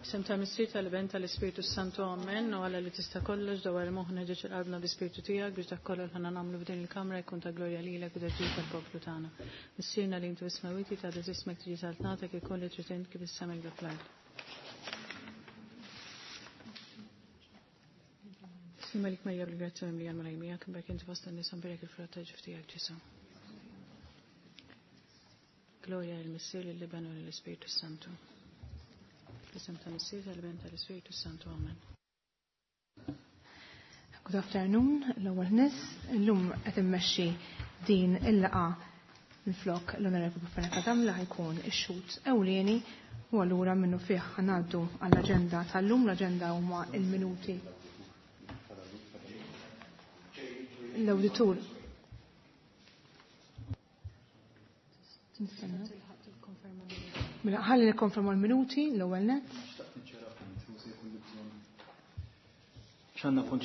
Sem ta' Missir tal-Bent tal-Ispiritu Santu Amen, u għalla li tista' kollox dawar moħna ġeċ il-qalbna bl-Ispiritu tiegħek biex dak kollu ħana nagħmlu f'din il-kamra jkun ta' glorja lilek u ġid tal-poplu tagħna. Missirna li intu ismawiti ta' ismek tiġi saltnatek ikun li trid kif is-semel dak Malik Marja bil-grazzi u mlijan malajmija, kim bek inti fost n-nisan birek il-frutta ġiftijak ġisu. Gloria il-Missir, il-Liban u l-Ispiritu Santu. Isem ta' Missir, tal-Ben tal-Ispiritu Santu. Amen. Good afternoon, l-ewwel nies. Illum qed immexxi din il-laqa minflok l-Onorevoli Bufena Kadamla ħajkun ix-xut ewlieni u allura minnu fih ħanaddu għall-aġenda tal-lum. L-aġenda huma il-minuti l-awditur. Mela ħalli nikkonferma l-minuti l-ewwel net. ċanna punt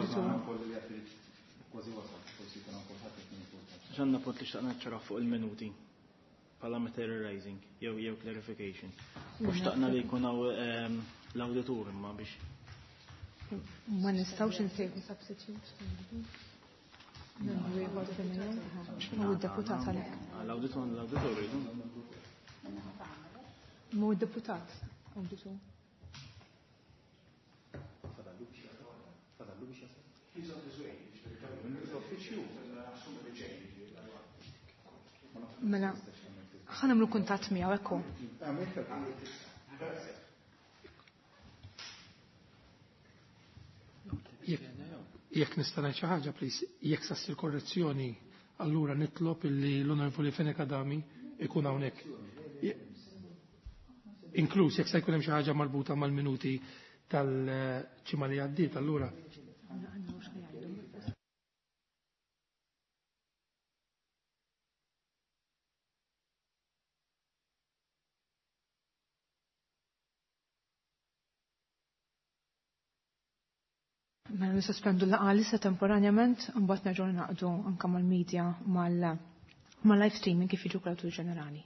li xtaqna ċaraf fuq il-minuti pala materializing jew clarification. U xtaqna li jkunaw l-awditur imma biex. Ma nistawx insejħu substitute. Mu d-deputat għalek. L-auditor jridu. Mu d-deputat. Auditor. Mela, ħanamlu kuntat miegħu ekku. Jekk nista' ngħid xi ħaġa, please, jekk sassir korrezzjoni, allura nitlob illi l-Onorevoli Fene Kadami ikun hawnhekk. Inkluż jekk se jkun hemm xi ħaġa marbuta mal-minuti tal-ġimgħa li għaddiet, allura. Mela nisospendu l-laqa lissa temporanjament, mbagħad nerġgħu naqdu anke mal-medja mal-live streaming kif jiġu kultur ġenerali.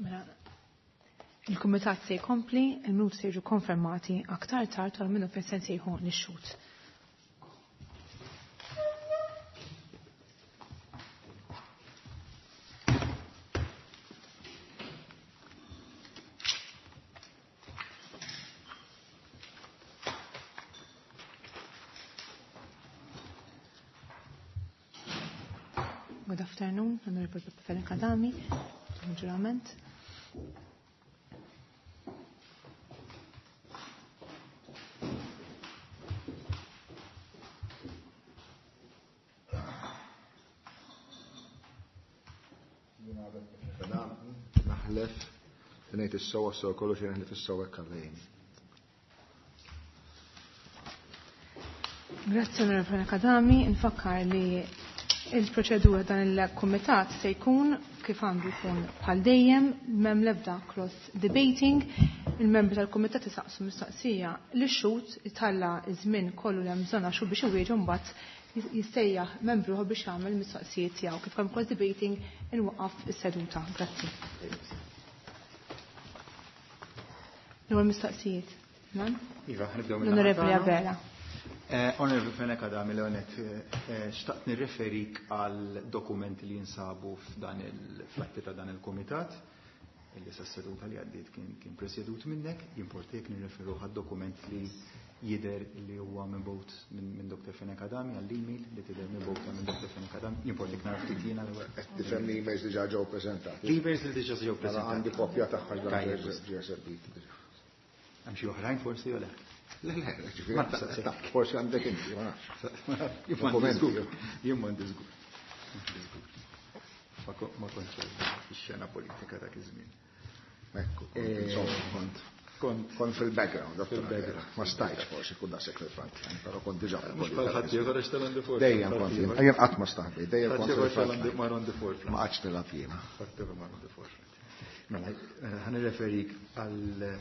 Il-Kumitat se jkompli, il-minuti se jiġu konfermati aktar tard tal minnu fejn se nsejħu nix-xut. Good afternoon, Honorable Fenek Adami, ġurament. Naħlef, nejt is-sowa s-sowa kollu xejn naħlef is-sowa kallejni. Grazie Onorevole Kadami, infakkar li il-proċedura dan il-Kumitat se jkun kif għandu jkun bħal dejjem, mem lebda cross debating, il-membri tal-Kumitat isaqsu mistaqsija li xut italla iż-żmien kollu li hemm bżonn għaxu biex iwieġu mbagħad jistejjaħ membru biex jagħmel mistoqsijiet tiegħu kif hemm cross debating inwaqaf is-seduta. Grazzi. L-ewwel mistoqsijiet. Iva, ħnibdew L-Onorevoli Avera. Onorevoli Fenek Adami, l-għonet, xtaqt nirreferik għal dokumenti li jinsabu fl-atti ta' dan il-komitat, illi s-seduta li għaddit kien presjedut minnek, jimportek nirreferu għal dokument li jider li huwa mibot minn Dr. Fenek Adami għall-email li tider mibot minn Dr. Fenek Adami, jimportek narf tikjina l-għu. Tifem li emails diġa ġew prezentati. L-emails li diġa ġew prezentati. Għandi kopja taħħa ġew serviti. Għam xi oħrajn forsi u le? Forsi għandek inti, ma nafx. Jimman dizgur. Ma konċ il-xena politika ta' kizmin. Ekku, kont fil-background, ma stajċ forsi kun da sekretant, pero kont diġa fil-politika. Dejjem kont, jem qatt ma staħbi, dejjem kont fil-background. Ma għax tilab jena. Mela, ħan referik għal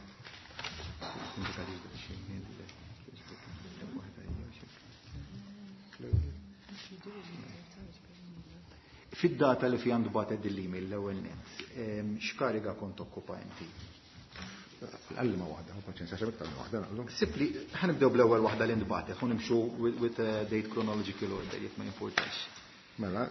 Fid-data li fi għandu bated l-email l-ewel net, xkariga kont okkupanti? Għallima wahda, u paċenza, xabek tal-ma wahda naqlu? Sipli, ħanibdew bl-ewel wahda l-indbatet, ħun imxu with date chronological order, jek ma importax. Mela,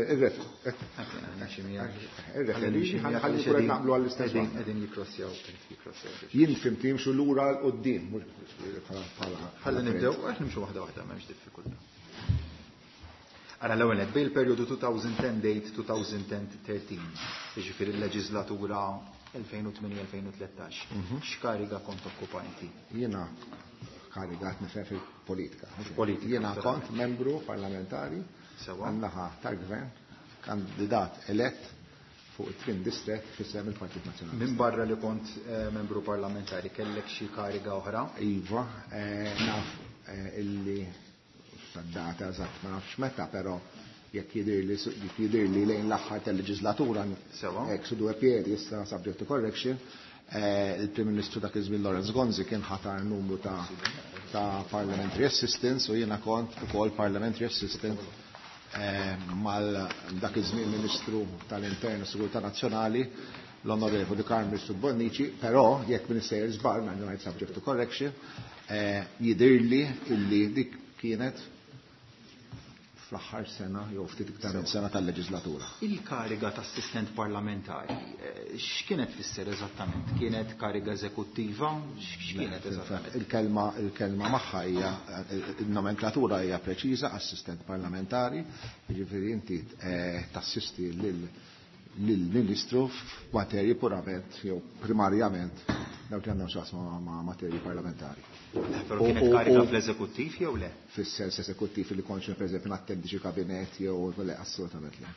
Għedin jikrossjaw. Jien fimti jimxu l-ura l-qoddim. Ħalli nibdew, nimxu wahda wahda, ma mx diffikulta. Għara l-għonet, bej il-periodu 2010 date 2013, ġifir il-leġislatura 2008-2013, xkariga kont okkupanti? Jiena karigat nifem fil-politika. Jiena kont membru parlamentari għannaħa tal-gvern, kandidat elett fuq il-Trim District fissem il-Partit Nazjonali. Min barra li kont membru parlamentari, kellek xi kariga oħra? Iva, naf illi sad-data eżatt ma nafx meta, però jekk jidir li lejn l-aħħar tal-leġislatura, hekk sudu piedi issa subject to correction, il-Prim Ministru dak iż-żmien Lawrence Gonzi kien ħatar numru ta' parliamentary assistants u jiena kont ukoll parliamentary assistant mal dak iż-żmien Ministru tal-Intern u Sigurtà Nazzjonali l-Onorevoli Carmel Bonnici, però jekk Minister żbar ma subject to correction, jidirli illi dik kienet fl-aħħar sena jew ftit iktar sena tal-leġislatura. Il-kariga ta' assistent parlamentari, x'kienet fisser eżattament? Kienet kariga eżekuttiva? X'kienet eżattament? Il-kelma magħha hija il-nomenklatura hija preċiża, assistent parlamentari, jiġifieri inti tassisti lill-Ministru f'materji purament jew primarjament dawk li għandhom x'asma ma' materji parlamentari. Però kienet kariga fl-eżekuttiv jew le? Fis-sens eżekuttiv li kontx pereżempju nattendi xi kabinett jew le assolutament le.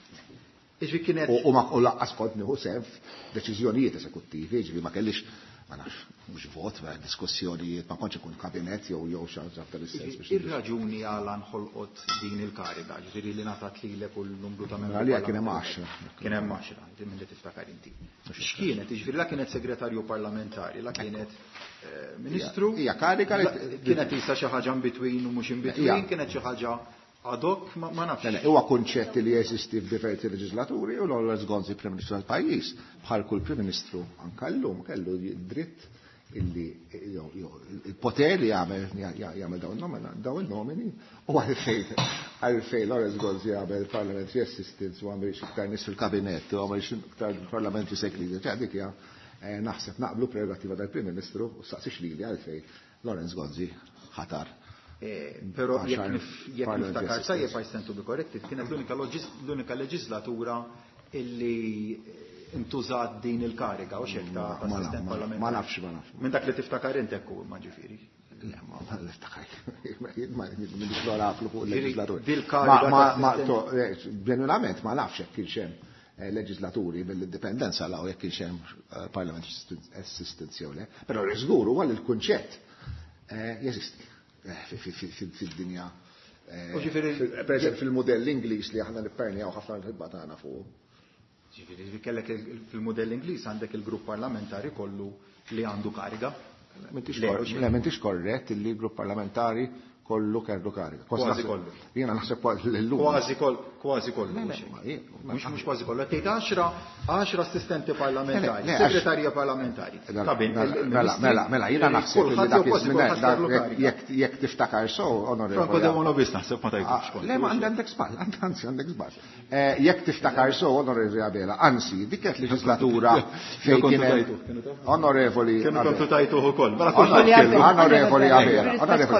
U ma laqqas kont nieħu sew deċiżjonijiet eżekuttivi, ġifieri ma kellix ma nafx mhux vot ma diskussjonijiet ma kontx ikun kabinett jew xi ħaġa tal-istess biex. Ir-raġuni għal nħolqot din il-kariga, ġifieri li ngħatat lilek u l-numru ta' membri. Għalija kien hemm 10. Kien hemm 10, minn li tiftakar inti. X'kienet, jiġifieri la kienet segretarju parlamentari, la kienet Ministru. Hija kariga kienet isa xi ħaġa in between u mhux in between, kienet xi ħaġa Adok ma nafx. Huwa konċett li jeżisti f'diversi leġislaturi u Lawrence Gonzi Prim Ministru tal-pajjiż bħal kull Prim Ministru anke llum kellu dritt illi il-poter li jagħmel dawn il-nomini u għalfejn Lawrence Gonzi jagħmel parliamentary assistance u għamel iktar nies fil-kabinett u għamel iktar parliamentary secretary dik hija naħseb naqblu prerogativa tal-Prim Ministru u saqsix lili għalfejn Lawrence Gonzi ħatar. Pero jekk niftakar sajjeb to be corrected kienet l-unika leġislatura illi intużat din il-kariga u xek ta' assistent parlamentari. Ma nafx. Minn dak li tiftakar inti ekku ma ġifieri. Le, ma niftakar. Ma nix l-oraflu fuq il-leġislatur. Ġenwinament ma nafx jekk kienx hemm leġislaturi bil-indipendenza law jekk kienx hemm parlament assistance jew le. Però żgur huwa l-kunċett jeżisti fid-dinja. Per eżempju fil-modell Ingliż li aħna nippernjaw ħafna l-ħibba tagħna fuq. Ġifieri kellek fil-modell Ingliż għandek il-grupp parlamentari kollu li għandu kariga. M'intix korrett li l-grupp parlamentari kollu kellu kariga. Kważi kollu. Jiena naħseb l-lum. Kważi kollu. Mhux kważi kollu. Tgħid 10 assistenti parlamentari, segretarja parlamentari. Mela, jiena naħseb li dak iż-żmien jekk tiftakar so, onorevoli. Franco De Bono biss naħseb ma tajtux. Le ma għandek żball, anzi għandek żball. Jekk tiftakar so, onorevoli Abela, anzi, dik qed leġislatura fejn kien onorevoli. Kienu kontu tajtuh ukoll. Onorevoli Abela.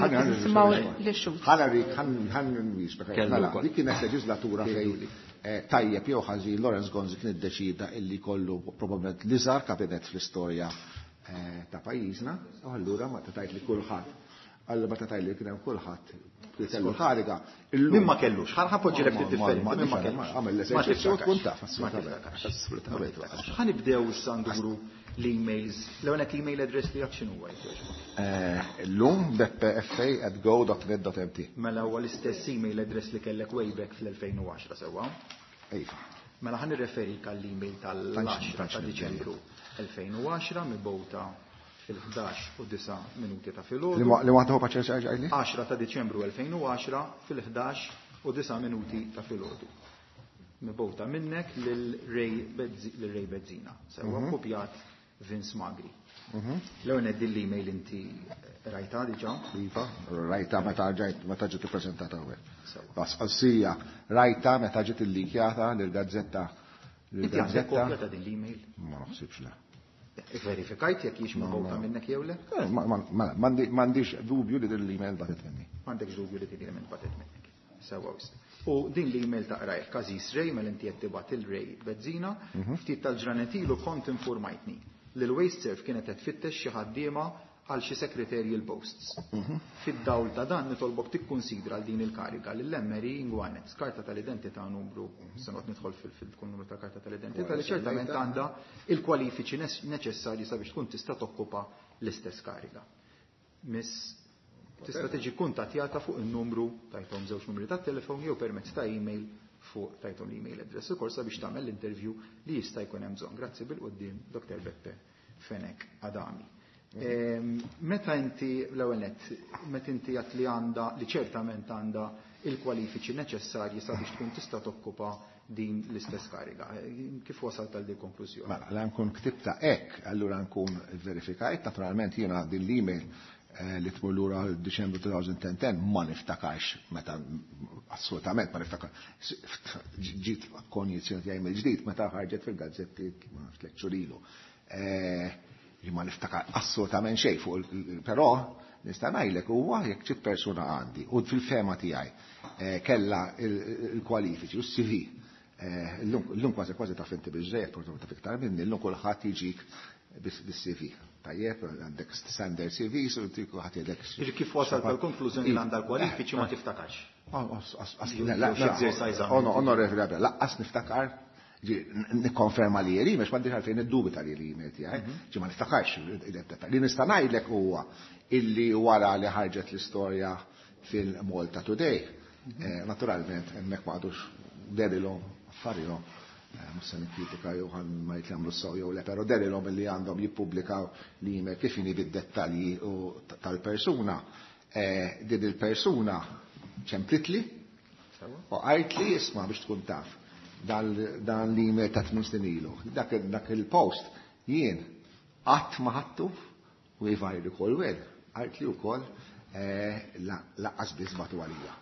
Dik kienet leġislatura fejn tajjeb jew ħażin Lawrence Gonzi kien iddeċida illi kollu probabbilment l-iżgħar kabinet fl-istorja ta' pajjiżna, u allura ma tajt li kulħadd. Alla ma tajt li kien hemm kulħadd kellu kariga. Min ma kellux, ħarħapoġġilek differenti, min ma kellux. Għamel l-eżerċizzju tkun taf. Ħanibdew issa nduru l-emails. L-għonet email address li għak xinu għajt? L-lum beppe@go.net.mt. Mela huwa l-istess email address li kellek way back fl-2010 sewa? Ejfa. Mela ħan irreferi kall-email tal-10 ta' Diċembru 2010 mibgħuta fil-11 u 9 minuti ta' filgħodu. Li waħda hu paċer ċarġajli? 10 ta' Diċembru 2010 fil-11 u 9 minuti ta' filgħodu. Mibgħuta minnek lil-Ray Bezzina. Sewa kopjat Vince Magri. L-għonet l-email inti rajta diġa? Iva, rajta meta ġiet ippreżentata hawnhekk. Bas qalsija rajta meta ġiet illikjata lill-gazzetta. Inti għandek kopja ta' din l-email? Ma naħsibx le. Verifikajt jekk jiex mibgħuta minnek jew le? M'għandix dubju li din l-email batet minni. M'għandekx dubju li din l-email batet minnek. Sewa wis. U din l-email taqra każis Ray mel inti qed tibgħat il-Ray Bezzina, ftit tal-ġranetilu kont informajtni li l-Waste Serve kienet qed tfittex xi ħaddiema għal xi secretarial posts. Fid-dawl ta' dan nitolbok tikkunsidra għal din il-kariga lill-Emery Ingwanet, karta tal-identità numru, se noqgħod nidħol fil-numru ta' karta tal-identità li ċertament għandha il-kwalifiċi neċessarji sabiex tkun tista' tokkupa l-istess kariga. Miss tista' tiġi kuntattjata fuq il-numru tajthom żewġ numri tat-telefon jew permezz ta' email fuq tajthom l-email address ukoll sabiex tagħmel l-interview li jista' jkun hemm bżonn. Grazzi bil-qudiem Dr. Beppe Fenek Adami. Meta inti l-ewwel meta inti għat li għandha li ċertament għandha il-kwalifiċi neċessarji sabiex tkun tista' tokkupa din l-istess kariga. Kif wasalt għal din konklużjoni? Mela nkun ktibta hekk, allura nkun verifikajt, naturalment jiena din l-email li tmur lura Diċembru 2010 ma niftakarx meta assolutament ma niftakarx. Ġiet konjizzjoni tiegħi mill-ġdid meta ħarġet fil-gazzetti ma tliet xhur ilu. Li ma niftakar assolutament xejn fuq però nista' ngħidlek huwa jekk ċit persuna għandi u fil-fema tiegħi kellha il-kwalifiċi u s-CV. Llum kważi taf inti biżżejjed ta' fiktar minni, llum kulħadd jiġik bis-CV. Tajjeb, għandek standard CV, so tiku ħatjedek. Kif wasal tal-konklużjoni li għandha l-kwalifiċi ma tiftakarx? Onorevoli, laqqas niftakar, nikkonferma li jeri, mex m'għandix għalfejn id-dubita li l-email tiegħi, ġi ma niftakarx. Li nista' ngħidlek huwa illi wara li ħarġet l-istorja fil-Malta Today, naturalment hemmhekk m'għadux derilhom affarijhom. Musa nikkritika jew ma jitlamlu s-saw jew le, però derilhom li għandhom jippubblikaw l-email kif inhi bid-dettalji tal-persuna. Din il-persuna ċemplitli Għajt li jisma biex tkun taf dan li email ta' 8 snin ilu. Dak il-post jien qatt ma ħadtu u jifajri kol wel. Għajt li wkoll laqqas biss batu għalija.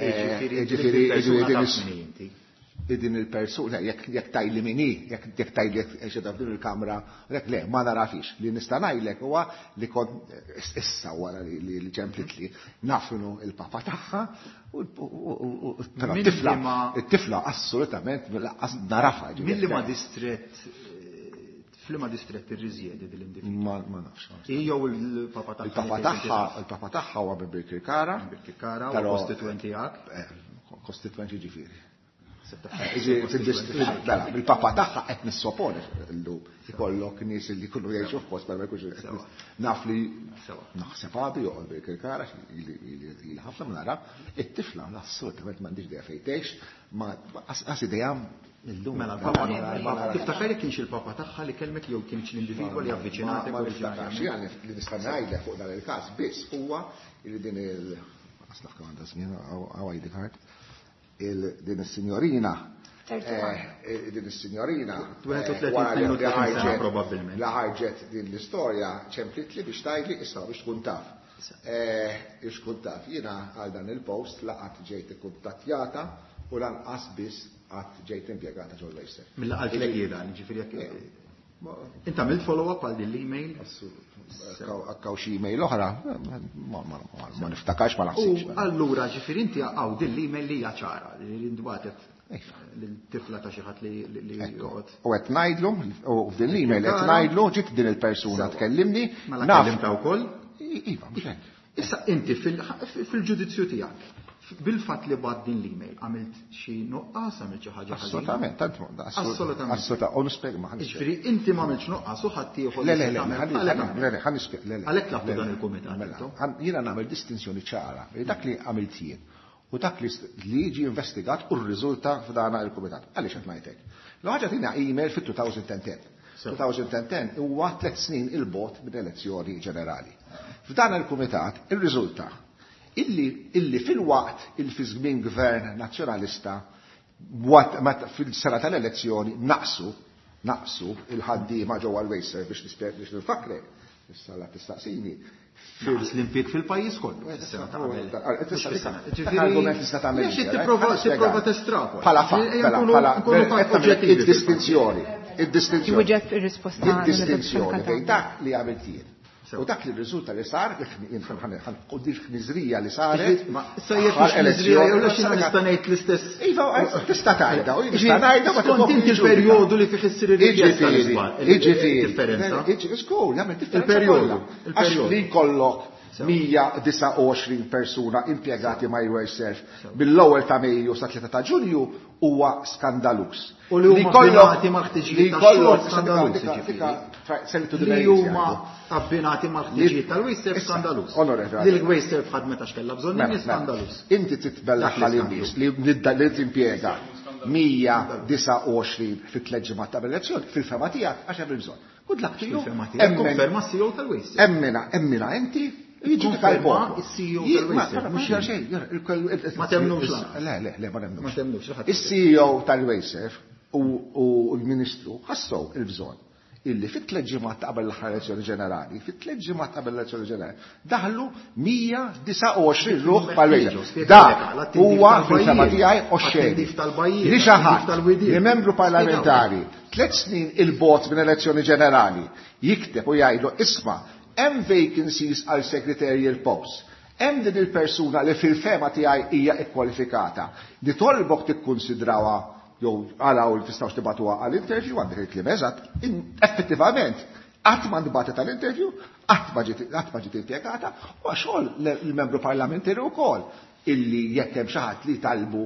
Din il-persuna, jekk tajli minni, jekk tajli xedaf din il-kamra, le, ma narafix. Li nistanajlek huwa li kon issa wara li ġemplit li nafnu il-papa tagħha u t-tifla assolutament narafa. Mill-ma distret flima distret ir-riżjedi dil-individu. Ma nafx. Jew il-papa tagħha. Il-papa tagħha huwa minn Birkirkara. U kostituenti jak. Kostituenti ġifieri. Il-papa tagħha qed nissoponi llum ikollok nies li jkunu jgħixu f'post ma jkunx naf li naħseb għadu joqgħod Birkirkara li ħafna nara it-tifla assolutament m'għandix idea fejn tgħix ma qas idea illum. Mela l-papa tiftakar jekk kienx il-papa tagħha li kelmek jew kienx l-individwu li avviċinatek ma niftakarx li nista' ngħidlek fuq dan il-każ biss huwa li din il-aslaf kemm għandha żmien għawajdi kart din is-sinjorina din is-sinjorina probabbilment la ħarġet din l-istorja ċemplit li biex tgħidli issa biex tkun taf. Biex tkun taf jiena għal dan il-post laqgħet ġejt ikkuntattjata u lanqas biss qatt ġejt impjegata ġol Wejser. Mill-laqgħat li jiena ġifieri jekk inta mill follow-up għal din l-email? Akkaw xi email oħra, ma niftakarx ma naħsibx. U allura ġifieri inti għaw din l-email li hija ċara, li ndwatet l-tifla ta' xi ħadd li joqgħod. U qed ngħidlu, u f'din l-email qed ngħidlu ġiet din il-persuna tkellimni. Ma kellimta wkoll? Iva, mhux hekk. Issa inti fil-ġudizzju tiegħek bil-fatt li bad din l-email għamilt xi nuqqas għamilt xi ħaġa assolutament, assolutament. U nispjeg ma ħaniex. Ġifieri inti ma għamilx nuqqas u ħadd ieħor. Le, ħanispjeg. Għalhekk laħtu dan il-kumitat. Jiena nagħmel distinzjoni ċara bejn dak li għamilt jien u dak li jiġi investigat u rriżulta f'dana il-kumitat. Għaliex qed ngħidlek. L-ħaġa tina email fit-2010. 2010 huwa 3 snin il-bot mill-elezzjoni ġenerali. F'dan il-kumitat ir-riżulta illi fil-waqt fi żmien gvern nazzjonalista fil-sena tal-elezzjoni naqsu il-ħaddiema ġewwa l-Wejser biex nifakrek issa la tistaqsini l-impjieg fil-pajjiż kollu. Argument tista' tagħmel. Tipprova testrapola. Bħala id-distinzjoni. Wieġeb ir-risposta. Id-distinzjoni bejn dak li għamilt jien. U dak li r-riżulta li sar, ħanqoddi l-ħniżrija li saret. Sajjeb l-ħniżrija jew lex nista' ngħid l-istess. Iva, tista' tgħidha, tista' ngħidha ma tkun inti il-perjodu li fih issir ir-rikjesta differenza. Skol, jagħmel differenza. Għax li jkollok 129 persuna impjegati ma' Wejser bil-ewwel ta' Mejju sa 3 ta' Ġunju huwa skandalus. U li huma abbinati mal-ħtiġijiet tax-xogħol skandalus li huma abbinati mal-ħtiġijiet tal-Wejser skandalus. Li l-Wejser f'ħadmet għax kellha bżonn nies skandalus. Inti titbellaħ mal-nies li timpjega 129 fit-3 ġimgħat ta' elezzjoni fil-fema tiegħek għax hemm bżonn. Good luck to you. Konferma CEO tal-Wejser. Emmina inti jiġi tal-bok. Is-CEO tal-Wejser. Mhux xejn. Ma temnux Le, ma Ma temnux. Is-CEO tal-Wejser u l-Ministru ħassew il-bżonn illi fit-3 ġimgħat qabel l-elezzjoni ġenerali, fit-3 ġimgħat qabel l-elezzjoni ġenerali, daħlu 129 ruħ pal-Wejser. Da huwa fil-fema tiegħi oxxejn. Li xi ħadd li membru parlamentari 3 snin il-bot minn elezzjoni ġenerali jikteb u jgħidu isma' hemm vacancies għal secretarial post. Hemm din il-persuna li fil-fema tiegħi hija ikkwalifikata. Li tolbok tikkunsidrawha jew għalaw li tistgħux tibatuha għall-interview għandek il-kliem eżatt, effettivament qatt ma nbatet għall-interview, qatt ma ġiet impjegata, u xogħol il-membru parlamentari wkoll illi jekk hemm xi ħadd li talbu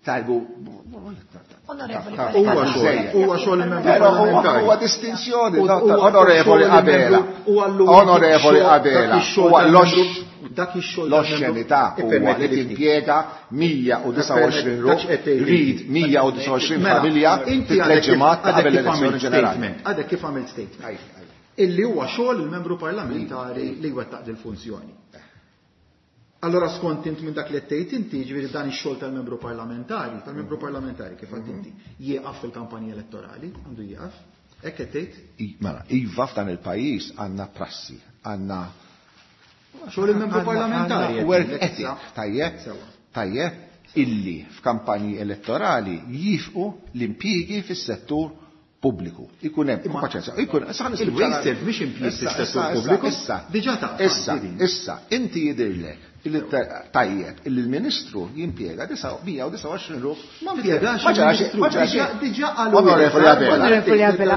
huwa xogħol il-membru parlamentari. Huwa distinzjoni, onorevoli Abela. Onorevoli Abela. Dak ix-xogħol l-oxxenità huwa li timpjega 129 ruħ, rid 129 familja fit-3 ġimgħat qabel l-elezzjoni ġenerali. Għadek kif għamilt statement. Illi huwa xogħol il-membru parlamentari li jwettaq il-funzjoni. Allora skont int minn dak li tgħid inti ġifieri dan ix-xogħol tal-membru parlamentari kif qed inti jieqaf fil-kampanji elettorali, għandu jieqaf. Hekk qed tgħid? Mela, iva f'dan il-pajjiż għandna prassi, għandna xogħol il-membru parlamentari. Work ethic, tajjeb, illi f'kampanji elettorali jifqu l-impjiegi fis-settur pubbliku. Ikun hemm paċenzja, il-wasted mhix impjieg fis-settur pubbliku. Diġà taf. Issa, inti jidhirlek tajjeb illi l-Ministru jimpjega 129 ruħ. Ma impjegax. Diġà qalu. Onorevoli Abela.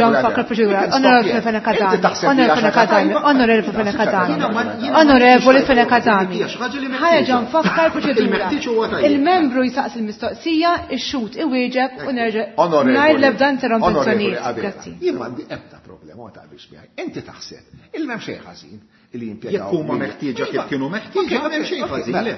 Onorevoli Fenekadami. Ħaġa nfakkar proċedura. Il-membru jisaqs il-mistoqsija, ix-xut iwieġeb u nerġa' ngħid l-ebda interrompenzjonijiet. Grazzi. Jien m'għandi ebda problema ta' biex miegħi. Inti taħseb il-m'hemm xejn ħażin li jimpjegaw. Jekk huma meħtieġa kif kienu meħtieġa m'hemm xejn ħażin.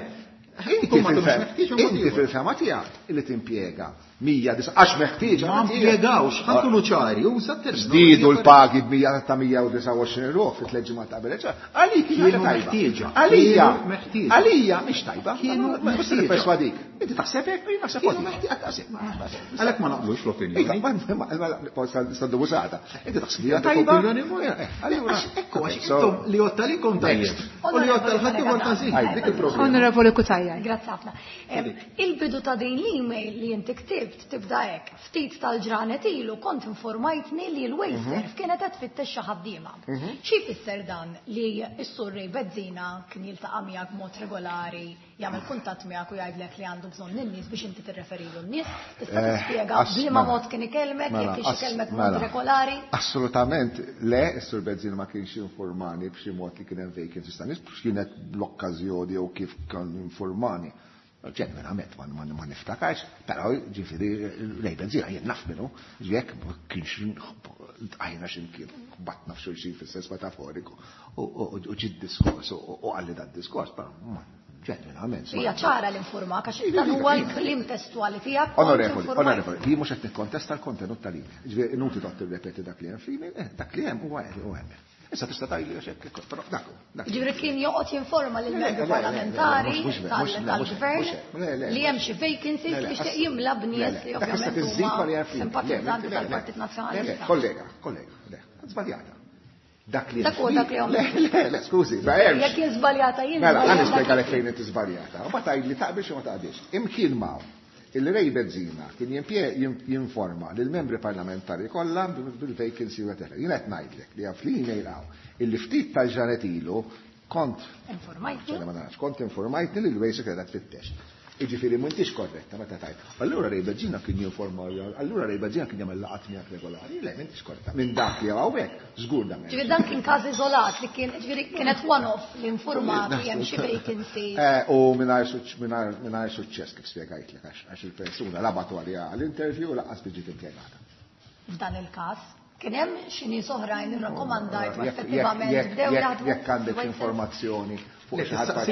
Inti fil-fema tiegħek li timpjega 100 għax meħtieġa. Ma impjegawx, ħankunu ċari, uża t-terminu. Żdiedu l-pagi b'129 ruħ fit-tliet ġimgħat ta' qabel. Għalik kienu meħtieġa. Għalija mhix tajba. Kienu meħtieġa. Inti taħseb hekk jien naħseb għalhekk ma naqblux fl-opinjoni. Saddu busata. Inti taħseb hija tajba. Allura ekku għax intom li jotta li kom tajjeb. U li jotta l-ħadd ieħor każin. Dik il-problema. Onorevoli Kutajja. Grazzi ħafna. Il-bidu ta' din l-email li inti ktibt tibda hekk. Ftit tal-ġranet ilu kont informajtni li l-Wayserv kienet qed tfittex xi ħaddiema. Xi jfisser dan li s-sur Rej Bezzina kien jiltaqa' miegħek b'mod regolari, jagħmel kuntatt miegħek u jgħidlek li għandu bżonn in-nies biex inti tirreferilu n-nies? Tista' tispjega bliema mod kien ikellmek, jekk kienx ikellmek b'mod regolari? Assolutament le, s-sur Bezzina ma kienx informani b'xi mod li kien hemm vacancies ta' nies, kienet bl-okkażjoni jew kif kan informani. Ġeneralment ma niftakarx, però ġifieri Rej Bezzina jien naf minnu, jekk kienx għajna x'imkien batna f'xulxin fis-sens metaforiku u ġid diskors u għalli dat diskors, però ġeneralment. Hija ċara l-informa għax dan huwa l-kliem testwali tiegħek. Onorevoli, jien mhux qed nikkontesta l-kontenut tal-email. Ġifieri inutli toqgħod tirrepeti dak li hemm fl-email, dak li hemm huwa hemm. Issa tista' tgħidli għax hekk, però dak. Ġifieri kien joqgħod jinforma lill-membri parlamentari tal-gvern li hemm xi vacancies li jixtieq jimla b'nies li ovvjament huma simpatizzanti tal-Partit Nazzjonalista. Kollega, żbaljata. Dak li Le, skużi, jekk jien żbaljata jien. Mela, għan nispjega lek fejn inti żbaljata. Ma tgħidli taqbel xi ma taqbilx. Imkien maw il-Rej Bezzina kien jinforma lill-membri parlamentari kollha bil-vacancy u għeteħla. Jien qed ngħidlek li għaf li jingħilgħu illi ftit tal-ġranet ilu kont informajtni li l-Wayserv kienet tfittex. Iġifieri m'intix korretta meta tajt. Allura Rej Bezzina kien jinforma, allura Rej Bezzina kien jagħmel laqgħat miegħek regolari. Le, m'intix korretta. Minn dak li hawnhekk, żgur dan. Ġifieri dan kien każ iżolat li kienet one-off li informati hemm xi vacancies. U mingħajr suċċess kif spjegajtlek għax il-persuna labatu għaliha għall-interview u laqqas biġiet impjegata. F'dan il-każ kien hemm xi nies oħrajn irrakkomandajt u effettivament bdew jaħdmu. Jekk għandek informazzjoni fuq xi ħadd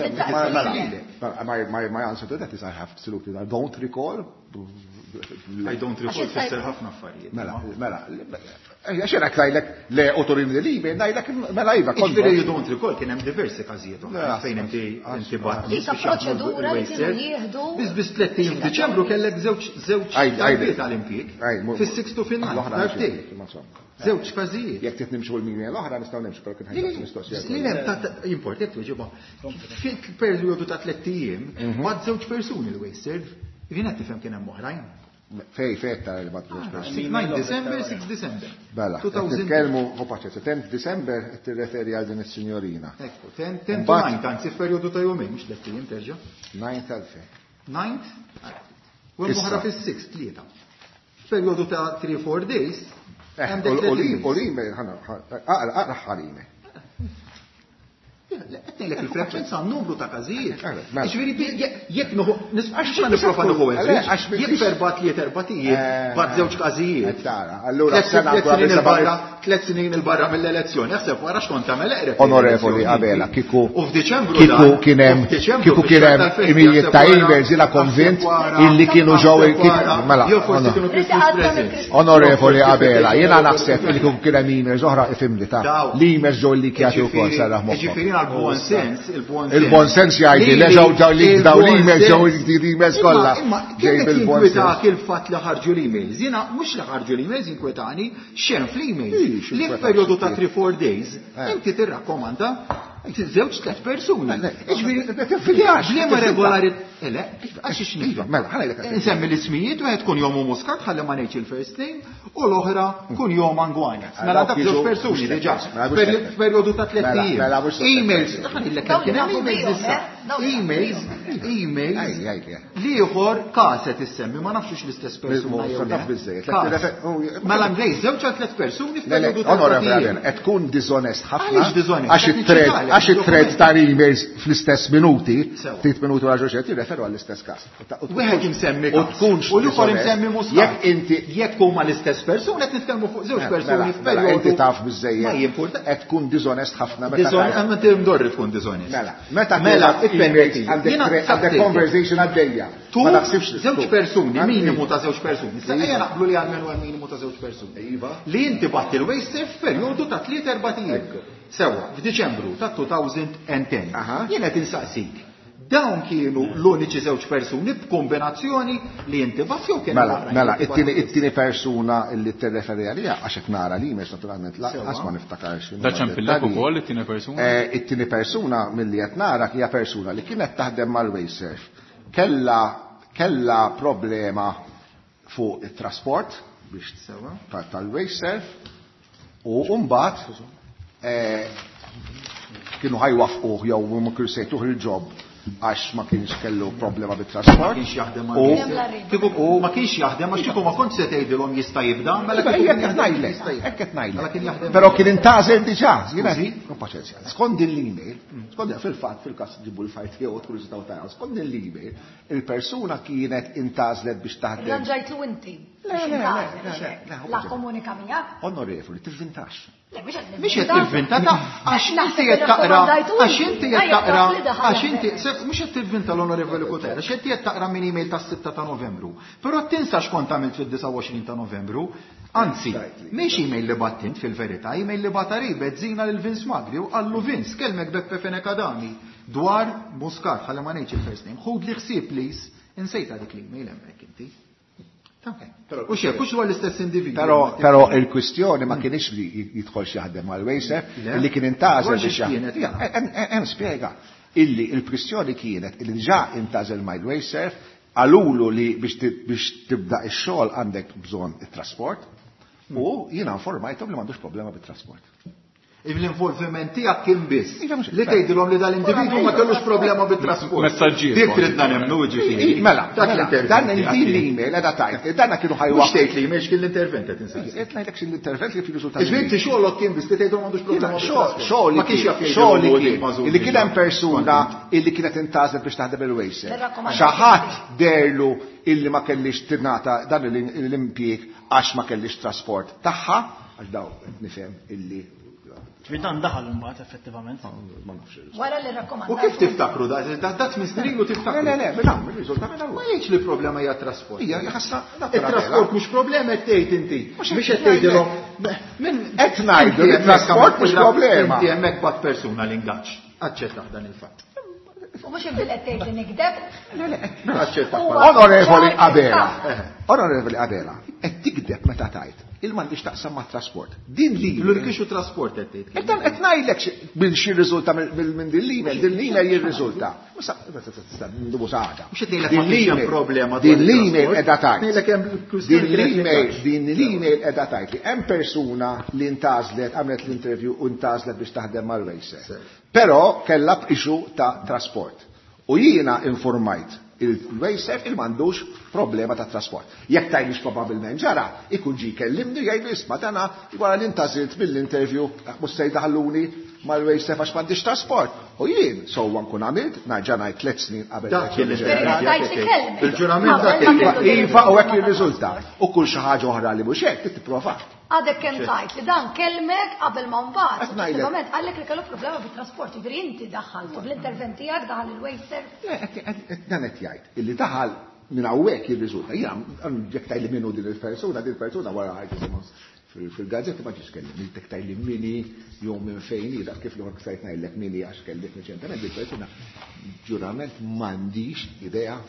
my answer to that is I have absolutely I don't recall. I don't recall fisser ħafna affarijiet. Mela. Xena klajlek le autorin l-email, najlek mela iva. Ġifieri you don't recall kien hemm diversi każijiet fejn inti bat. Issa proċedura li kienu jieħdu. Biss 30 f'Diċembru kellek żewġ talbiet għall-impjieg. Fis-6 tu fin-naħa. Żewġ każijiet. Jekk trid nimxu l-email l-oħra nistgħu nimxu però kien ħajja mistoqsija. Li hemm importanti ġibha. Fil-perjodu ta' 3 ijiem bad żewġ persuni l-Wayserv. Jien qed tifhem kien hemm oħrajn. Fej tara li bad żewġ persuni. 9 December, 6 December. Bella. Nitkellmu paċċa 10 December qed tirreferi għal din is-sinjorina. Ekku, 10 to 9 tanzi f'perjodu ta' jumejn mhux 3 ijiem terġa'. 9 tal-fejn. 9? U l-oħra fis-6 tlieta. Perjodu ta' 3-4 days. Olime, aqra ħalime. Għetnejlek il-frequenza numru ta' kazijiet. Jek nuħu, nisfax ma niprofa nuħu jek ferbat li jeterbatijiet, bat zewċ kazijiet. Allura, 3 snin il-barra mill-elezzjoni, jaħseb wara xkont tagħmel eqreb. Onorevoli Abela, kiku kienem imiliet ta' emails ila konvint illi kienu ġew Onorevoli Abela, jiena naħseb illi kienu kienem emails oħra ifimli ta' l-emails ġew li kienu wkoll sarraħ moħħok. Għal-buon Il-bon sens jgħid li daw l-emails jew l-emails kollha. Imma kien jinkwetak il-fatt li ħarġu l-emails. Jiena mhux li ħarġu l-emails jinkwetani x'hemm fl-emails. Li f'perjodu ta' 3-4 days inti tirrakkomanda żewġ 3 persuni. Liema regolari. Għax ixniva. Insemmi l-ismijiet wieħed kun jomu Muscat ħalli ma ngħidx il-first name u l-oħra kun jom Angwana. Mela dak żewġ persuni diġà f'perjodu ta' 3 ijiem. Emails, ħanillek kien hemm emails issa. Emails li ieħor kaset issemmi ma nafx l-istess persuna jew le. Mela mlejn żewġ għal 3 persuni f'perjodu ta' 3 ijiem. Qed tkun disonest ħafna għax it-thread ta' emails fl-istess minuti, 3 minuti wara ġoġet jirreferu għall-istess każ. Wieħed imsemmi u l-ieħor imsemmi Muscat. Jekk huma l-istess persuna qed nitkellmu fuq żewġ persuni f'perjodu. Inti taf biżejjed qed tkun disonest ħafna meta mdorri tkun disonest. Mela għandek conversation għaddejja. Ma naħsibx żewġ persuni, minimu ta' żewġ persuni. Sa ejja naqblu li għalmenu għal minimu ta' żewġ persuni. Li inti batti l-waster f'perjodu ta' 3-4 ijiem. Sewa, f'Diċembru ta' 2010. Jien qed insaqsik. Dawn kienu l-uniċi żewġ persuni b'kombinazzjoni li inti baffju kien. Mela, it-tieni persuna li tirreferi għalija għax qed nara li mhux naturalment laqas ma niftakarx. Da ċempillek ukoll it-tieni persuna? It-tieni persuna milli qed nara hija persuna li kienet taħdem mal-Waysurf. Kella problema fuq it-trasport biex tsewa tal-Waysurf u mbagħad kienu ħajwafquh jew ma kienu sejtuh il-ġob għax ma kienx kellu problema bit-trasport. Ma kienx jaħdem għax kieku ma kontx se tgħidilhom jista' jibda, mela qed ngħidlek. Però kien intażel diġà, paċenzja. Skont l-email, fil-fatt fil-każ ġibu l-fajt jew tkun jistgħu tagħha, skont l-email, il-persuna kienet intażlet biex taħdem. Ranġajtlu inti. La komunika miegħek. Onorevoli, tivvintax. Mhix qed tivvinta għax inti qed taqra mhux qed tivvinta l-Onorevoli Kutera, qed taqra minn email tas-6 ta' Novembru. Però tinsax kont għamilt fid-29 ta' Novembru. Anzi, mhix email li battint fil-verità, email li batari bezzina lil Vince Magri u qallu Vince kelmek Beppe Fenekadami dwar Muscat ħalli ma ngħidx il-first name. Ħud li ħsieb please, insejta dik l-email hemmhekk inti. U xekux huwa l-istess individu. Però il-kwistjoni ma kienx li jidħol jaħdem mal-Waysurf, li kien intażel biex hemm spjega illi il-kwistjoni kienet illi diġà intażel mal-Waysurf għalulu li biex tibda x-xogħol għandek bżonn it-trasport u jiena informajthom li m'għandux problema bit-trasport. L-involviment tiegħek kien biss li tgħidilhom li dal-individwu ma kellux problema bit-trasport. Messaġġijiet. Dik tridna nemmnu ġifieri. Mela, dan l-email qiegħda tajt, dan kienu ħajwa. Mhux tgħid li email kien l-intervent qed insaqsi. Qed ngħidlek l-intervent kif ir-riżultat. Ġifieri xogħolok kien biss li tgħidilhom m'għandux problema bit-trasport. Ma kienx xogħol li kien hemm persuna illi kienet intażlet biex taħdem il-Waysurf. Xi ħadd derlu illi ma kellix tingħata dan l-impjieg għax ma kellix trasport tagħha għax daw nifhem illi Ġvidan daħal mbagħad effettivament. Wara li rakkomandaw. U kif tiftakru dat mistrilu tiftakru? Le, ir-riżultat minn ma jgħidx li problema hija trasport. Hija ħassa it-trasport mhux problema qed tgħid inti. Mhux qed tgħidilhom minn qed ngħidu it-trasport mhux problema. Inti hemmhekk bad persuna li ngaġġ. Aċċetta dan il-fatt. U mhux inbil qed tgħid li nikdeb? Aċċetta. Onorevoli Adela, qed tikdeb meta tajt. Il-m'għandix taqsam ma' trasport. Din li l-urkixu trasport qed tgħid. Qed ngħidlek bil xi riżulta minn din l-email jirriżulta. Din l-email qiegħda tajt. Din l-email qiegħda tajt li hemm persuna li ntażlet għamlet l-interview u ntażlet biex taħdem mal-Waysurf. Però kellha b'ixu ta' trasport. U jiena informajt il-Waysurf il-m'għandux problema ta' trasport. Jekk tajniex probabbilment ġara, ikun ġi kellimni jgħid isma' dana wara li ntażilt mill-interview mhux se jdaħħaluni mal-Waysurf għax m'għandix trasport. U jien sewwa nkun għamilt narġa' ngħid 3 snin qabel. Il-ġurament iva u hekk jirriżulta. U kull xi ħaġa oħra li mhux hekk tipprova. Għadek kemm tajt li dan kelmek qabel ma mbagħad. Effettivament għalek li kellu problema bit-trasport, jiġri inti daħħaltu bl-intervent tiegħek daħal il-Waysurf. Dan qed jgħid illi daħal minn hawnhekk jirriżulta. Jekk tajli minnu din il-persuna wara ħajt fil-gazzetti ma ġiex kellim, jekk tajli minni jew minn fejn ila kif l-għor ksajt ngħidlek minni għax kellik reċentement il-persuna ġurament m'għandix idea.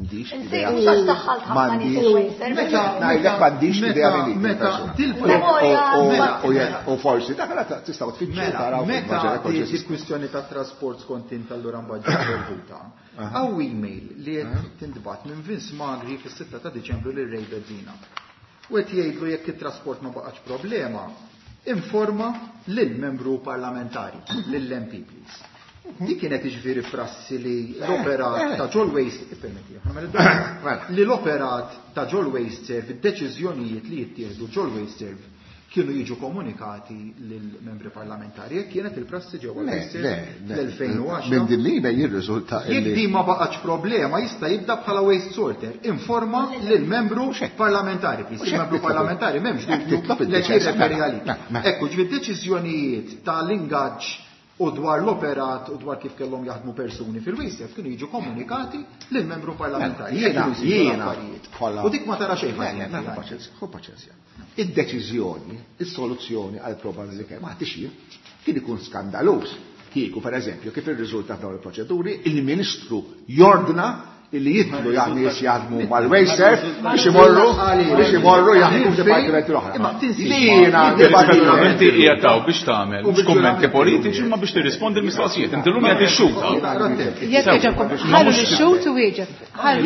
U forsi dak tistgħu tfittxu taraw. Meta il-kwistjoni ta' trasport skontin tal-lura mbaġġa perduta. Għaw email li qed tintbagħat minn Vince Magri fis-6 ta' Diċembru lir Ray Bezzina. U qed jgħidlu jekk it-trasport ma baqgħx problema, informa lill-membru parlamentari, lill-MP please. Dik kienet jiġifieri prassi li l-operat ta' Joel Waste, li l-operat ta' Joel Waste Serve, id-deċiżjonijiet li jittieħdu Joel Waste Serve kienu jiġu komunikati lill-membri parlamentari, jekk kienet il-prassi ġewwa l-2010. Minn din lina jirriżulta jekk din ma baqgħx problema jista' jibda bħala waste sorter. Informa lill-membru parlamentari, il-membru parlamentari m'hemmx dubju li jirreferi għalik. Ekku ġifieri deċiżjonijiet tal-ingaġġ u dwar l-operat u dwar kif kellhom jaħdmu persuni fil-waste kienu jiġu komunikati lill-membru parlamentari. Jiena u dik ma tara xejn paċenzja. Id-deċiżjoni, is-soluzzjoni għal problemi li kemm ħadd kien ikun skandaluż. Kieku pereżempju kif ir-riżultat dawn il-proċeduri, il-Ministru jordna illi jitlu jaħdmu mal-Waster biex imorru jaħdmu f'dipartimenti l-oħra. Inti qiegħed biex tagħmel mhux kummenti politiċi ma biex tirrispondi l-mistoqsijiet. Inti llum qed ixxuta. Jekk iġobkom ħallu l-xut u wieġeb.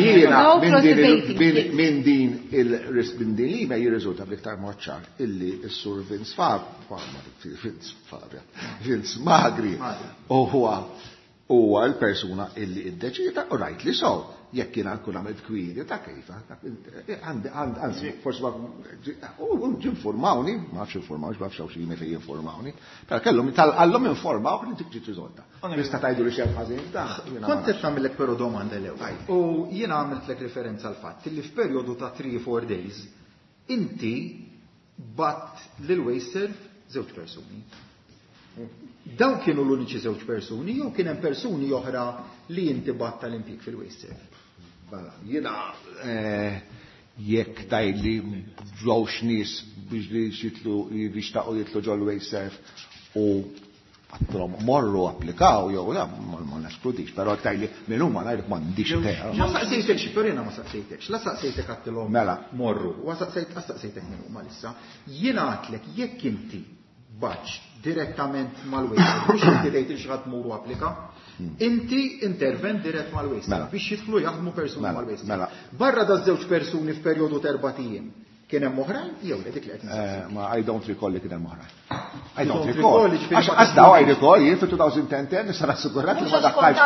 Minn din il-email jirriżulta b'iktar mod ċar illi s-sur Vince Magri huwa l-persuna illi iddeċida u rajt li so jekk kien nkun għamilt kwiri ta' kejfa. Anzi, forsi ġinformawni, ma nafx informawx, ma nafx xi fejn jinformawni, però kellhom tal-għallhom informaw li ġiet riżolta. Tista' tgħidu li xemm ħażin Kont qed nagħmellek però domanda l-ewwel. U jiena għamiltlek referenza għal fatt li f'perjodu ta' 3-4 days inti batt lil Waster żewġ persuni. Dawn kienu l-uniċi żewġ persuni jew kien hemm persuni oħra li inti batt tal-impik fil-Waster? Jiena jekk tajli ġewx nies biex li jixtaqu jitlu ġol Waster u għatrom morru applikaw jew ma naskludix, però tajli minn huma ngħidlek m'għandix idea. Ma saqsejtekx, perina ma saqsejtekx, la saqsejtek għattilhom morru, u saqsejtek minn huma issa. Jiena għatlek jekk inti baċ direttament mal-Waster biex inti tgħid il x'ħadd muru applika, inti intervent dirett mal-Waster biex jidħlu jaħdmu persuni mal-Waster. Barra da żewġ persuni f'perjodu ta' 4 ijiem. Kien hemm oħrajn jew dik li qed ma I don't recall li kien hemm oħrajn. I don't recall. Għax daw I recall jien fi-2010 nista' nassigurak li ma daħħalx.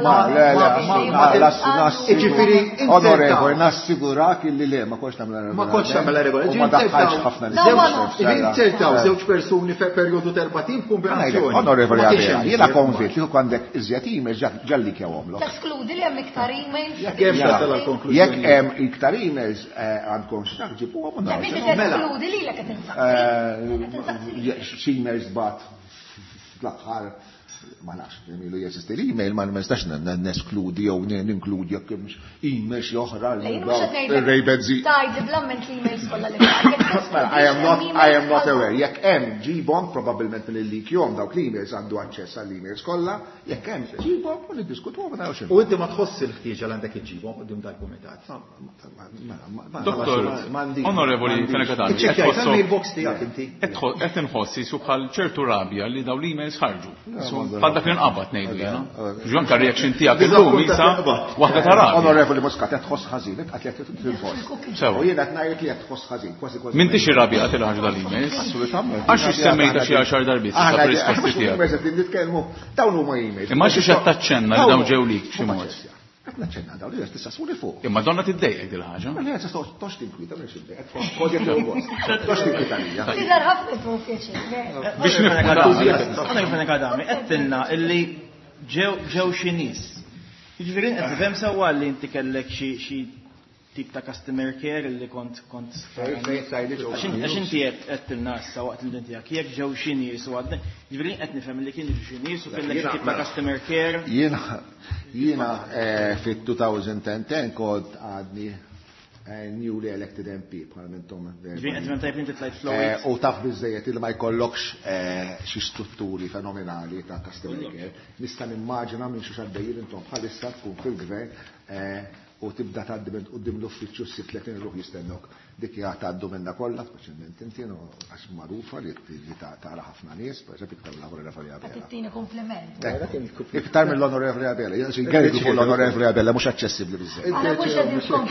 Onorevoli, nassigurak li le ma kontx nagħmel regola. Ma kontx nagħmel regola. Ma daħħalx ħafna nies. Insertaw żewġ persuni f'perjodu ta' 4 ijiem kombinazzjoni. Onorevoli, jiena konvint li għandek iżjed emails ġallik jewhomlok. Teskludi li hemm iktar emails. Jekk hemm iktar emails għandkom x'naħġibu Teskludi li l-ek x'emails bat fl-aħħar ma nafx jemilu jesisti l-email ma nistax neskludi jew ninkludi jekk hemmx emails oħra l-Ray Bezzina. Tajdi blamment l-emails kollha li I am not aware. Jekk hemm ġibhom probabbilment mill-lik jom dawk l-emails għandu aċċess għall-emails kollha, jekk hemm ġibhom ma niddiskutuhom ma nafx. U inti ma tħoss il-ħtieġa l għandek iġibhom qudiem dal-kumitat. Doktor, onorevoli Fenekadami, qed inħossi bħal ċertu rabja li dawn l-emails ħarġu. Għadda kien qabat ngħidu jiena. Ġon ta' reaction tiegħek illum isa waħda ta' rabja. Onorevoli Muscat qed tħoss ħażin, qed qed tinħoss. U jiena qed ngħid li qed tħoss ħażin, kważi kważi. M'intix irrabja qed il-ħaġa tal-emails. Għax issemmejta xi 10 darbiet sa risposti tiegħek. Meta nitkellmu dawn huma emails. Imma xi qed taċċenna li dawn ġew lik b'xi mod. Qed naċċenna dawn li tista' suri fuq. Imma donna tiddejjek dil-ħaġa. Ma li qed tox tinkwita mhux iddejjek. Kważi tox tinkwita lija. Tidher ħafna tkun pjaċir. Biex Fenekadami qed tinna illi ġew xi nies. Jiġifieri qed tifhem sewwa li inti kellek xi tip ta' customer care li kont Għax inti qed tilnassa waqt l-intijak jekk ġew xi nies u għadni, ġifieri qed nifhem li kien xi nies u kellek tip ta' customer care. Jiena fit-2010 kont għadni newly elected MP bħal mintom. Ġifieri qed tajb inti tlajt flow. U taf biżejjed li ma jkollokx xi strutturi fenomenali ta' customer care. Nista' nimmaġina minn xi xaddejjin intom bħalissa tkun fil-gvern u tibda tgħaddi qudiem l-uffiċċju ssib 30 ruħ jistennok. Dik hija tgħaddu minnha kollha, speċjalment inti għax magħrufa li tara ħafna nies, pereżempju iktar l-Onorevoli Abela. Tittini kompliment. Iktar mill-Onorevoli Abela, jgħidu fuq l-Onorevoli Abela mhux aċċessibbli biżżejjed.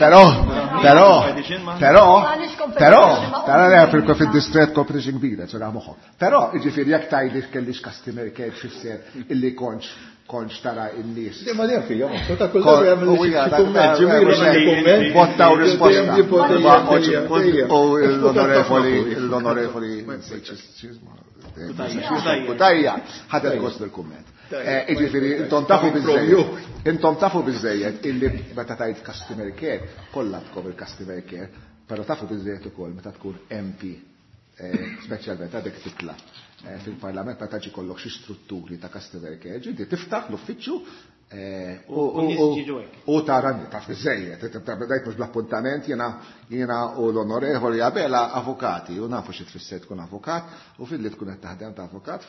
Tara fid-distret competition kbira, ċara moħħok. Però jiġifieri jekk tgħidli kellix customer care fisser illi konx tara in-nies. Ma dejjem fija, ta' kull darba jagħmel kumment, ġimieri bottaw risposta. U l-onorevoli Kutajja ħadet gost bil-kumment. Iġifieri intom tafu biżejjed illi meta tgħid customer care kollha tkun il-customer care, però tafu biżejjed ukoll meta tkun MP speċjalment għadek titla fil-Parlament meta ġi kollok xi strutturi ta' customer care, ġiedi tiftaħ l-uffiċċju u tara taf biżejjed, bdejt mhux bl-appuntament jiena u l-Onorevoli Abela avukati u nafu xi tfisser tkun avukat u filli tkun qed taħdem ta' avukat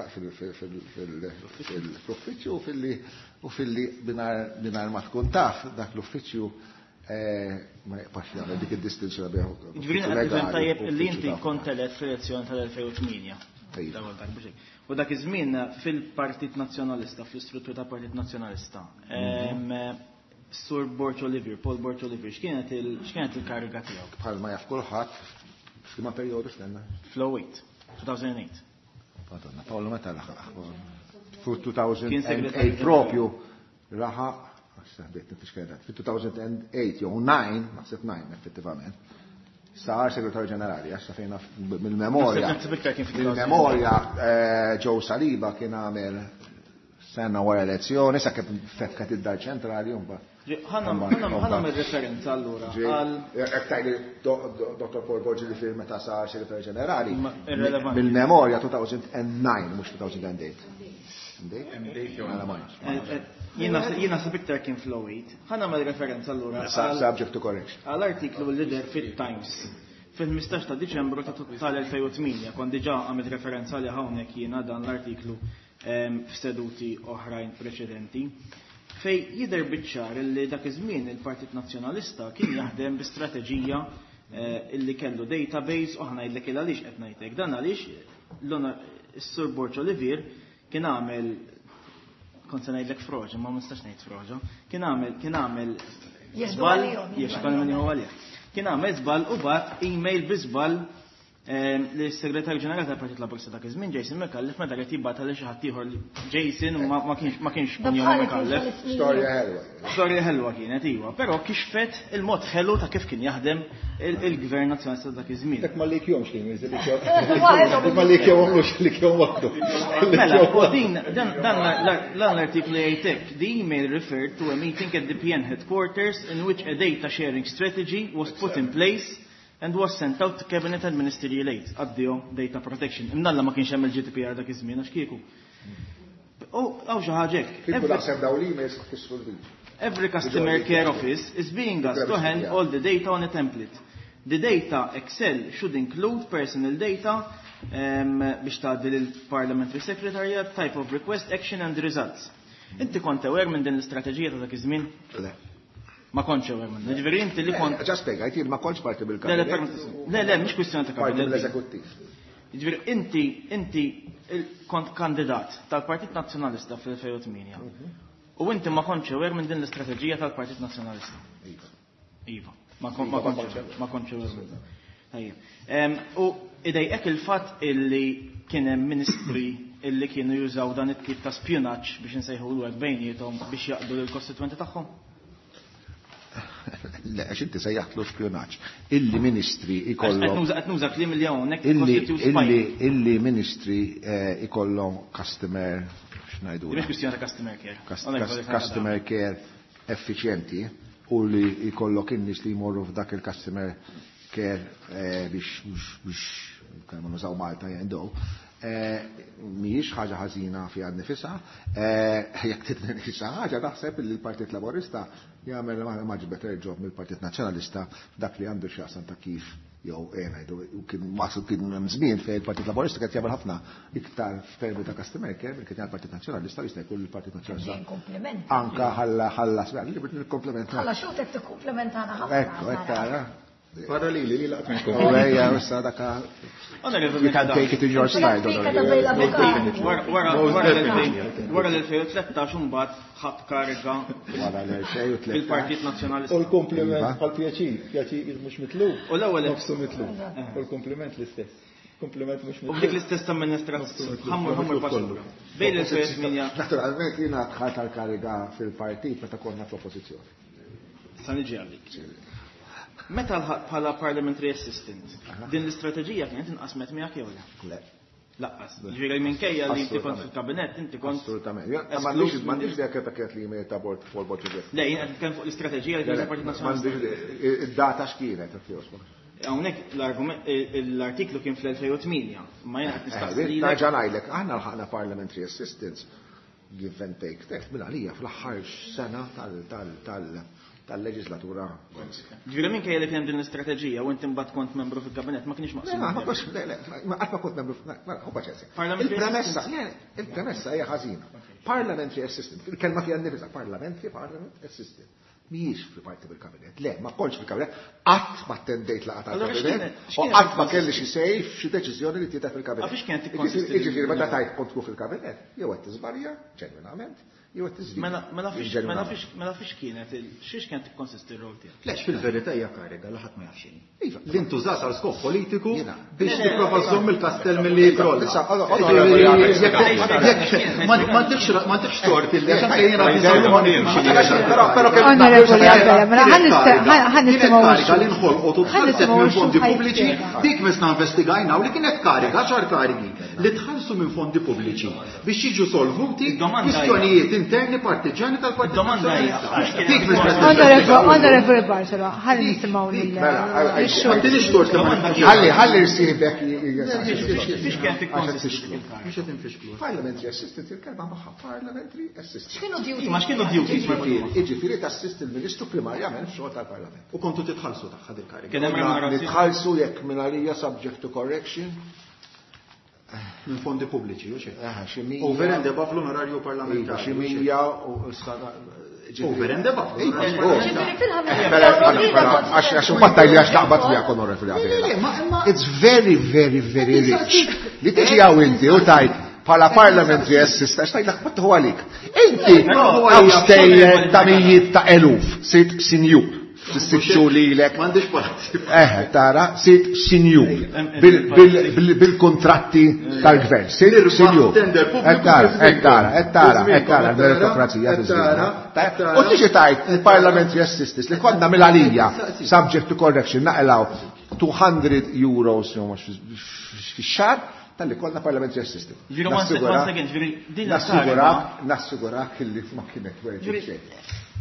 fil-uffiċċju u filli binar ma tkun taf dak l-uffiċċju ma jibqax jagħmel dik id-distinzjoni bejn. Ġifieri tajjeb li inti kont elett fl-elezzjoni tal-2008. U dak iż-żmien fil-Partit Nazzjonalista, fl-istruttura ta' Partit Nazzjonalista, Sur Borch Olivier, Paul Borch Olivier, x'kienet il-kariga tiegħu? Bħalma jaf kulħadd f'liema perjodu stenna. Fl-08, 2008. Madonna, Paolo meta laħaq. Fu-2008 propju laħaq Fit-2008 jew 9, naħseb 9 effettivament. Sar segretarju ġenerali, għaxa fejna mill-memorja Joe Saliba kien għamel sena wara elezzjoni, sa' fekkat id-dar ċentrali un ħanam il-referenza allura. Ektajli Dr. Paul Borgi li fil meta sar segretarju ġenerali, mill-memorja 2009, mux 2008. Jina sabiktar kien flow-8, ħana ma referenza allura subject to correction għal-artiklu li der fit-Times fil-15 ta' Diċembru tal-2008 kon diġa għamet referenza li hawnhekk jiena dan l-artiklu f'seduti oħrajn preċedenti fej jidher biċ-ċar li dak iż-żmien il-Partit Nazzjonalista kien jaħdem bi strateġija illi kellu database u ħana jillek għaliex qed ngħidlek dan għaliex is-Sur Borch Olivier kien għamel, kont se ngħidlek froġa, ma nistax ngħid froġa, kien għamel żball, kien għamel żball u bat email bi żball l-Segretarju Ġenerali tal-Partit Laburista dak iż-żmien Jason McAuliffe meta qed jibgħat għal xi ħadd ieħor Jason ma kienx kun jew McAuliffe. Storja ħelwa kienet iwa, però kixfet il-mod ħelu ta' kif kien jaħdem il-Gvern Nazzjonalista dak iż-żmien. Dak ma likjhomx li ma likjomx li kjom waħdu. Mela, u din dan l-artiklu jgħidlek, the email referred to a meeting at the PN headquarters in which a data sharing strategy was put in place and was sent out to cabinet and ministerial aid, għaddiju data protection. Imnalla ma kienx hemm il-GDPR dak iż-żmien għax kieku. Għaw xi ħaġa every customer care office is being asked to hand all the data on a template. The data Excel should include personal data biex tgħaddi lill-Parliamentary Secretariat, type of request, action and results. Inti kont aware minn din l-istrateġija ta' dak iż-żmien? Ma konċ aware minn. Ġifieri inti li kont. Ġa spjega, jtien ma kontx parti bil-kabinet. Le, mhix kwistjoni ta' kabinet. L-eżekuttiv. Ġifieri inti kont kandidat tal-Partit Nazzjonalista fil-2008. U inti ma kontx aware minn din l-istrateġija tal-Partit Nazzjonalista. Iva. Ma kontx aware minn. U idejqek il-fatt illi kien hemm ministri illi kienu jużaw dan it-tip ta' spjunaġġ biex insejħu l-web bejniethom biex jaqdu lill-kostituenti tagħhom? Le, għax inti sejjaħtlu spjunaġġ. Illi ministri ikollhom. Qed nuża kliem li hawnhekk illi ministri ikollhom customer x'ngħidu. Mhix kwistjoni ta' customer care. Customer care effiċjenti u li jkollok in-nies li jmorru f'dak il-customer care biex kemm nużaw Malta jendow. Mhijiex ħaġa ħażina fiha nnifisha, jekk tidni xi ħaġa naħseb li l-Partit Laburista jagħmel much better job mill-Partit Nazzjonalista f'dak li għandu x'jaqsam ta' kif jew ngħidu u kien maħsub kien hemm żmien fejn il-Partit Laburista qed jagħmel ħafna iktar f'termi ta' customer care minn kien il-Partit Nazzjonalista jista' jkun il-Partit Nazzjonalista. Anka ħalla komplementa. Ħalla xu qed tikkumplementana ħafna. Ekku, Para li laqt Ejja, issa daka. You can take it in your style. Wara l-2013 mbagħad ħadd kariga fil-Partit Nazzjonalista. U l-kompliment għal-pjaċir mhux mitlub. U l-ewwel nofsu mitlub. U l-kompliment l-istess. Kompliment mhux mitlub. U dik l-istess amministrazzjoni. Ħammur passura. Bejn il-2008. Naturalment jiena dħalt tal-kariga fil-partit meta konna fl-oppożizzjoni. Sa niġi għalik. Meta bħala parliamentary assistant, din l-istrateġija kienet inqasmet miegħek jew le? Laqqas. Ġifieri minkejja li inti kont fil-kabinett, inti kont. Assolutament. M'għandix dik paket li jmejt ta' bord fuq il-budget. Le, jien qed nitkellem fuq l-istrateġija li kienet Partit Nazzjonalista. Id-data x'kienet qed hawnhekk l-artiklu kien fl-2008, ma jien qed nistaqsi. Nerġa' ngħidlek, aħna ħaqna parliamentary assistants give and take tef bil-għalija fl-aħħar sena tal-leġislatura. Ġifieri minkejja li kien din l-istrateġija u inti mbagħad kont membru fil-kabinett ma kienx maqsum. Ma kont membru il-premessa hija ħażina. Parliamentary assistant, il-kelma fiha nnifisha parliament assistant. Mhijiex fil-parti bil-kabinett. Le, ma kontx fil-kabinett, qatt ma attendejt laqgħa tal-kabinett u qatt ma kellix isej f'xi deċiżjoni li tieħed fil-kabinett. Għafiex kienet tikkonsisti. Jiġifieri meta tajt kont fil-kabinett, jew qed tiżbalja ġenwinament, jew qed tiżbalja. Ma nafx kienet xiex kienet tikkonsisti r-rol tiegħek. Lex fil-verità hija kariga li ħadd ma jafx x'inhi. Li ntużat għal skop politiku biex tipprova żomm il-kastell milli jkroll. M'għandekx tort illi għax anke jiena biżgħu ma nimx. Fondi pubbliċi dik misna investigajna u li kienet kariga ċar karigi li tħallsu minn fondi pubbliċi biex jiġu solvuti kwistjonijiet interni partiġani tal-Partit Nazzjonalista. Onorevoli Bartolo, ħalli nisimgħu lil-xogħol. Ħalli rsibek Fiex kienet tikkonsisti. Parliamentary assistant il-kelma magħha parliamentary assistant. X'kienu duties? Ma x'kienu duties? Jiġifieri tassist il-Ministru primarjament f'xogħol tal-Parlament. U kontu titħallsu tagħha din kariga. Kien hemm remunerazzjoni. Nitħallsu jekk mingħalija subject to correction. Minn fondi pubbliċi, u xejn. Xi Over and above l-onorarju parlamentari. xi mija u Over and above. Għax battaj li għax taqbad li għakon orre It's very, very, very rich. Li tiġi għaw inti u tajt pala parliamentary assistant, tajt battu għalik. Inti għaw stejjer ta' mijiet ta' eluf, sit sinjur. Tistitxu li l-ek. Mandiġ parti. Tara, sit sinjur. Bil-kontratti tal-gvern. Sit sinjur. Ettara, meritokrazija. U tiġi tajt parliamentary assistants li konna mill-għalija, subject to correction, naqlaw 200 euros fi-xar, tal-li konna parliamentary assistant. Nassigurak il-li ma kienet għedġi.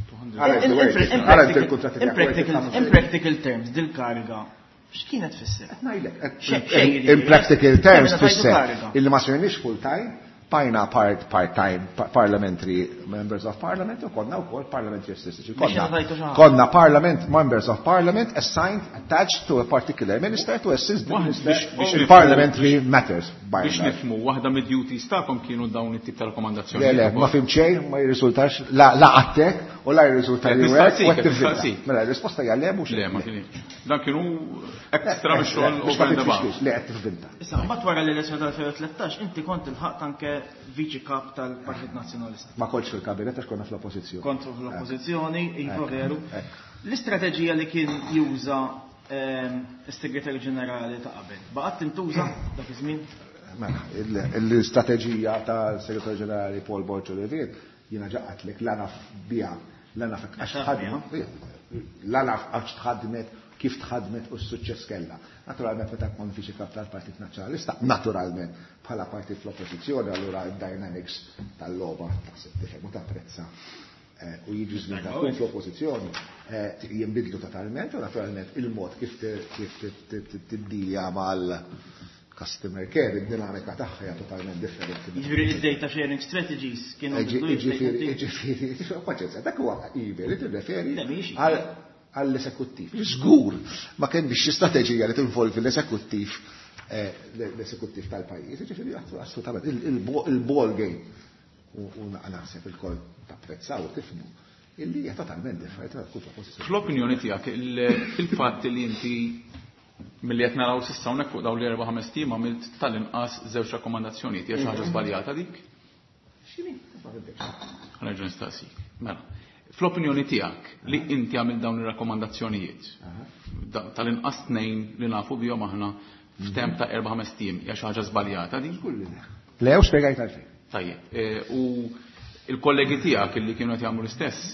In practical terms, dil-kariga, x'kienet fisser? In practical terms, fisser, illi ma sirnix full-time, bajna part-time parliamentary members of parliament, u konna u kol parliamentary assistants. Konna members of parliament assigned, attached to a particular minister to assist the minister in parliamentary matters. Biex nifmu, waħda mid-duties ta'kom kienu dawn it-tip ta' rekomandazzjoni. Le, ma fimċej, ma jirrisultax, la għattek, u la jirrisultax Mela, risposta jgħallem u Le, ma kienx. Dan kienu ekstra mixol u għandabaq. Le, għattif vinta. Issa, mbagħad wara l-elezzjoni tal-2013, inti kont il-ħaq anke viċi kap tal-Partit Nazzjonalista. Ma kontx fil-kabinet għax konna fl-oppożizzjoni. Kontru fl-oppożizzjoni, iva veru. L-istrateġija li kien juża is-Segretarju Ġenerali ta' qabel, baqgħet tintuża dak iż-żmien? L-istrateġija tal-Segretarju Ġenerali Paul Borġolevin jiena ġaqatlek l-għanaf bija, l-għanaf għax tħadmet kif tħadmet u s-suċċess kella. Naturalment meta kont viċi kap tal-Partit Nazzjonalista, naturalment bħala partit fl-oppożizzjoni, allura d-dynamics tal-logħba taħseb tifhem u tapprezza u jiġi żmien kun fl-oppożizzjoni jinbidlu totalment u naturalment il-mod kif tiddilja mal-customer care, id-dinamika tagħha hija totalment differenti. Jiġifieri id-data sharing strategies kienu jiġifieri paċenzja, dak huwa li tirreferi għall-esekuttiv. Żgur ma kienx xi strateġija li tinvolvi l-esekuttiv tal-pajjiż, jiġifieri assolutament il-ball game u naħseb il-kol tapprezzaw u tifhmu illi hija totalment differenti tal-kull oppożizzjoni. Fl-opinjoni tiegħek il-fatt li inti milli qed naraw s'issa hawnhekk fuq dawn l-4-5 tim għamilt tal-inqas żewġ rakkomandazzjonijiet hija xi ħaġa żbaljata dik? X'inhi? Ħanerġa' nistaqsik. Mela, fl-opinjoni tiegħek li inti għamil dawn ir-rakkomandazzjonijiet tal-inqas tnejn li nafu bihom aħna f'temp ta' 4-5 tim hija xi ħaġa żbaljata dik? Le u spjegajt għalfejn. Tajjeb, u il-kollegi tiegħek li kienu qed jagħmlu l-istess.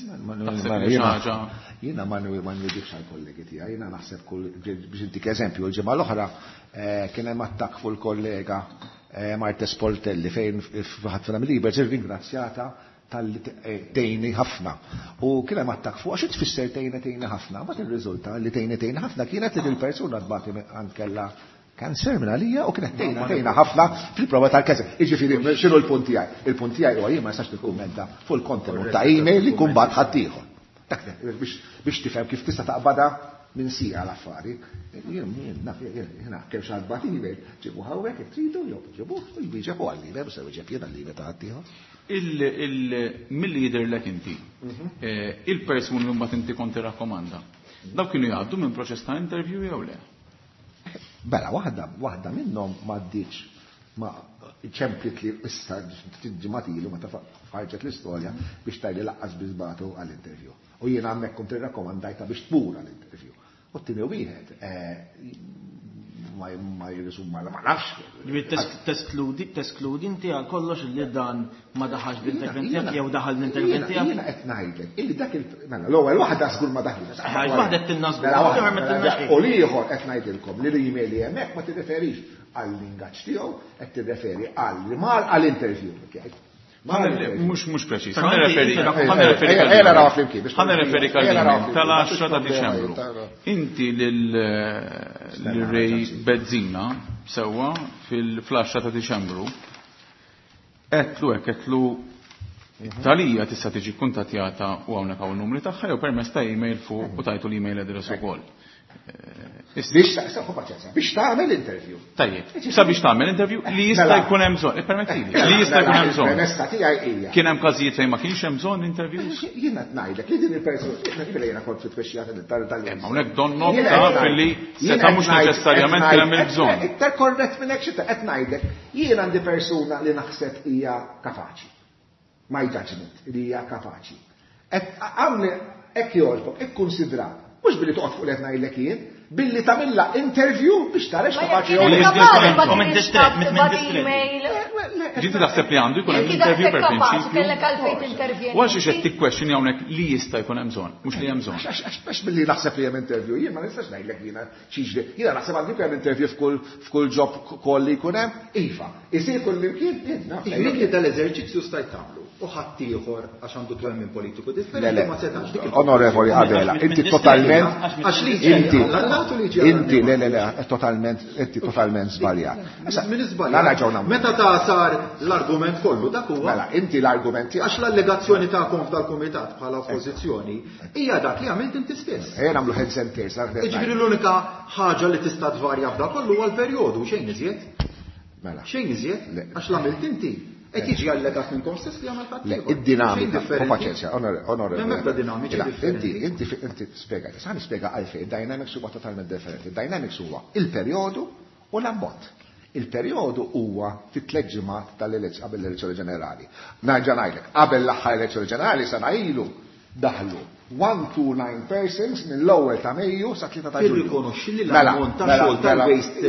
Jiena ma nridix għall-kollegi tiegħi, jiena naħseb kull biex intik eżempju l-ġimgħa l-oħra kien hemm attakk fuq il-kollega Martes Poltelli fejn f'ħadd mill-Libers irringrazzjata tal-tejni ħafna. U kien hemm attakk fuq għax tfisser tejni ħafna, ma ir-riżulta li tejni ħafna kienet li l-persuna tbagħti għandkella kanser minn għalija u kienet tejna ħafna fil-prova tal-kanser. Iġifieri x'inhu l-punt tiegħi? Il-punt tiegħi huwa jien ma nistax nikkummenta fuq il-kontenut ta' email li jkun bad ħaddieħor. Biex tifhem kif tista' taqbadha minn sija l-affari. Jien kemm x'għadbad email ġibu hawnhekk jekk tridu jew ġibuh u jwieġeb għalli biex se wieġeb jien għalli ta' ħaddieħor. Milli jidherlek inti, il-persuni li mbagħad inti kont tirrakkomanda, dawk kienu jgħaddu minn proċess ta' interview jew le? Bela, waħda minnhom m'għaddiċ ma ċemplit li issa ġimatilu ma ħarġet l-istorja biex tajli laqqas biżbatu għall-interview. U jiena hemmhekk kont irrakkomandajta biex tmur għall-interview. U t-tieni wieħed ma jirrisum ma nafx. Teskludi inti għal kollox li dan ma daħax b'intervent tiegħek jew daħal l-intervent tiegħek. Jiena qed ngħidlek illi dak l-ewwel waħda żgur ma daħlitx. Waħda qed tinnażbu. U l-ieħor qed ngħidilkom li l-email li hemmhekk ma tirreferix għall-ingaġġ tiegħu qed tirreferi għall-interview. Mux preċis. Ħana referi kal-email tal-10 ta' Diċembru. Inti l-Rej Bezzina sewa fil-10 ta' Diċembru qedlu talija tista' tiġi kuntattjata u hawnhekk hawn numri tagħha jew permezz ta' email fuq u tajtu l-email address ukoll. Biex tagħmel interview. Tajjeb. Sabiex tagħmel interview li jista' jkun hemm bżonn. Permettili. Li jista' jkun hemm bżonn. Kien hemm każijiet fejn ma kienx hemm bżonn interviews? Jiena ngħidlek li din il-persuna jiena kont fit-tfexxija tal-Italjan. Hawnhekk donna filli seta' mhux neċessarjament kien hemm il-bżonn. Iktar korrett minn hekk xita qed ngħidlek jien għandi persuna li naħseb hija kapaċi. My judgment li hija kapaċi. Għamli hekk jogħġbok, ikkunsidra. Mhux billi toqgħod fuq qed ngħidlek jien, billi tagħmilha interview biex tara x'kapaċi Ġinti taħseb li għandu jkun hemm interview per prinċipju. Għal xi qed tikkwestjoni hawnhekk li jista' jkun hemm bżonn, mhux li hemm bżonn. Għax billi naħseb li hemm interview, jien ma nistax ngħidlek jiena xiġri. Jiena naħseb għandu hemm interview f'kull job call li jkun hemm. Iva, isir kull imkien jien tal-eżerċizzju stajt tagħmlu. U ħaddieħor għax għandu twemmin politiku differenti ma setax. Onorevoli Adela, inti totalment totalment żbaljat. Min iżbaljat. Meta ta' sar l-argument kollu dak huwa. Mela, inti l-argumenti għax l-allegazzjoni tagħkom tal-kumitat bħala oppożizzjoni hija dak li għamilt inti stess. Nagħmlu heads and tails. Jiġifieri l-unika ħaġa li tista' tvarja f'dak kollu huwa l-perjodu xejn iżjed. Mela. Xejn iżjed għax l-għamilt inti. Qed jiġi allegat minnkom stess li għamel ħadd. Id-dinamika, paċenzja, onorevoli. Hemm dinamika differenti. Inti spjegajt, sa nispjega għalfejn id-dynamics huwa totalment differenti. Id-dynamics huwa il-perjodu u l-abbott. Il-perjodu huwa fit-tliet ġimgħat qabel l-elezzjoni ġenerali. Narġa' ngħidlek, qabel l-aħħar elezzjoni ġenerali sena ilu daħlu 129 persons minn l-ewwel ta' Mejju sa 3 ta' Ġunju. Tirrikonoxxi li l-ammont ta' xogħol tal-waste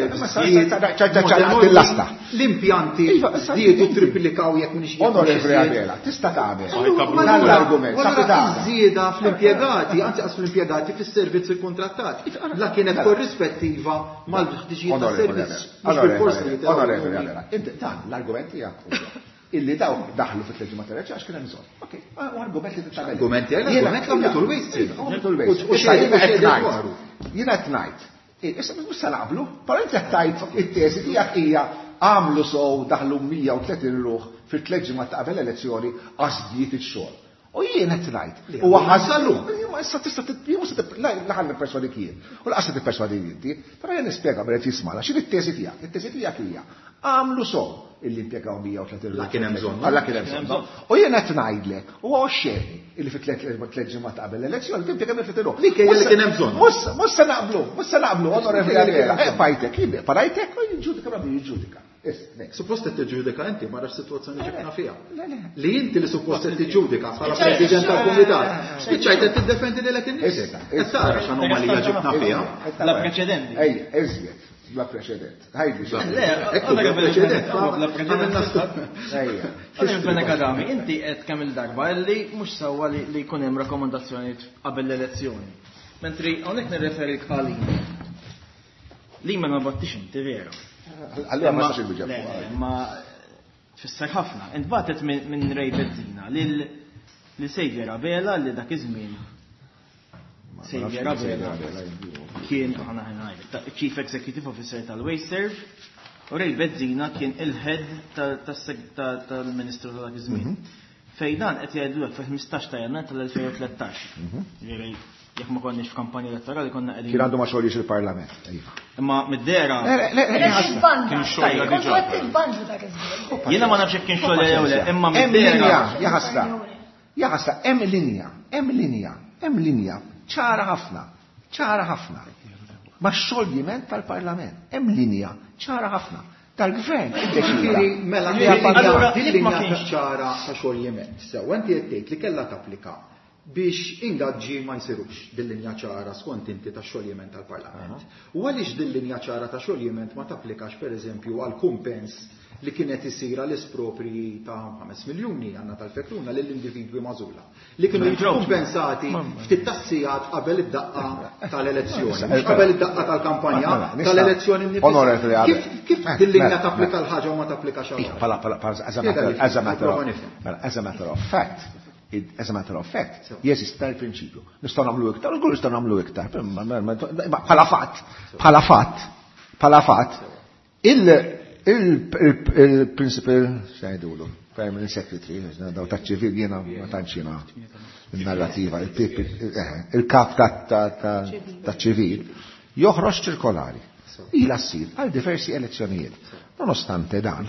l-impjanti żdiedu triplikaw jekk mhux Onorevoli Adela, tista' tagħmel l-argument żieda fl-impjegati, anzi qas fl-impjegati fis-servizzi kontrattati. La kienet korrispettiva mal-ħtiġijiet tas-servizz. Onorevoli Adela, inti dan l-argument hija illi daw daħlu fit-leġimat tal-elezzjoni għax kien hemm bżonn. Okej, argument li tagħmel. Argumenti l-argument għamletu l-waste. Jiena qed ngħid. Issa mhux se naqblu, però inti qed tgħid it-teżi tiegħek hija għamlu sow daħlu 130 ruħ fit-leġimat ta' qabel elezzjoni għax bdiet ix-xogħol. U jien qed ngħid. U ħażalu. Ma issa tista' laħal perswadi kien. U laqas tipperswadi inti, però jien nispjega bejn jismala x'in it-teżi tiegħek. It-teżi tiegħek hija għamlu sow illi impjegaw 130 ruħ. Kien hemm bżonn. Alla kien hemm bżonn. U jien qed ngħidlek, huwa xejn illi fit-leġimat qabel elezzjoni timpjega 130 ruħ. Dik hija li kien hemm bżonn. Mhux se naqblu, onorevoli Għalera. Fajtek, parajtek u jiġġudika ma jiġġudika. Suppost qed tiġġudika inti ma rax sitwazzjoni ġibna fiha. Li inti li suppost qed tiġġudika bħala President tal-Kumitat. Spiċċajt qed tiddefendi lilek in-nies. Qed tara x'anomalija ġibna fiha. La preċedenti. Eżjed, la preċedent. Ħajdi. Kadami, inti qed kemm il-darba li mhux sewwa li jkun hemm rakkomandazzjonijiet qabel l-elezzjoni. Mentri hawnhekk nirreferik għalin. Li ma battix inti vera. Allora ma sax il-biġa. Ma fisser ħafna. Int batet minn Rej Bezzina li Xavier Abela li dak iż-żmien. Xavier Abela kien Chief Executive Officer tal-Wayserv u Rej Bezzina kien il-head tal-Ministru tal dak iż-żmien. Fejdan qed jgħidu fil-15 ta' Jannar tal-2013. Jekk ma konniex f'kampanja elettorali konna qegħdin. Kien għandu ma xogħolix il-Parlament. Imma mid-dera. Kien xogħol diġà. Jiena ma nafx kien xogħol jew le, imma mid-dera. Jaħasra, hemm linja ċara ħafna. Ma xogħoliment tal-Parlament. Hemm linja ċara ħafna. Tal-gvern. Mela linja ċara ta' xogħoliment. Sew inti qed tgħid li kellha tapplika biex ingaġġi ma jsirux dil-linja ċara skont inti ta' xogħoliment tal-Parlament. U għaliex dil-linja ċara ta' xogħoliment ma tapplikax pereżempju għal kumpens li kienet isir l-ispropri ta' 5 miljuni għandna tal-fekruna lill-individwi magħżula li kienu jiġu kumpensati ftit tassijat qabel id-daqqa tal-elezzjoni, mhux qabel id-daqqa tal-kampanja tal-elezzjoni nifisha. Kif dil-linja tapplika l-ħaġa u ma tapplikax as a matter of fact. As a matter of fact, jeżista l-prinċipju. Nistgħu nagħmlu iktar, u nistgħu nagħmlu iktar. Bħala fatt, il-principal xejdulu, Permanent Secretary, daw taċ-ċivil jiena ma tantxina il-narrativa, il-kap taċ-ċivil, joħroġ ċirkolari. Ila ssir għal diversi elezzjonijiet. Nonostante dan,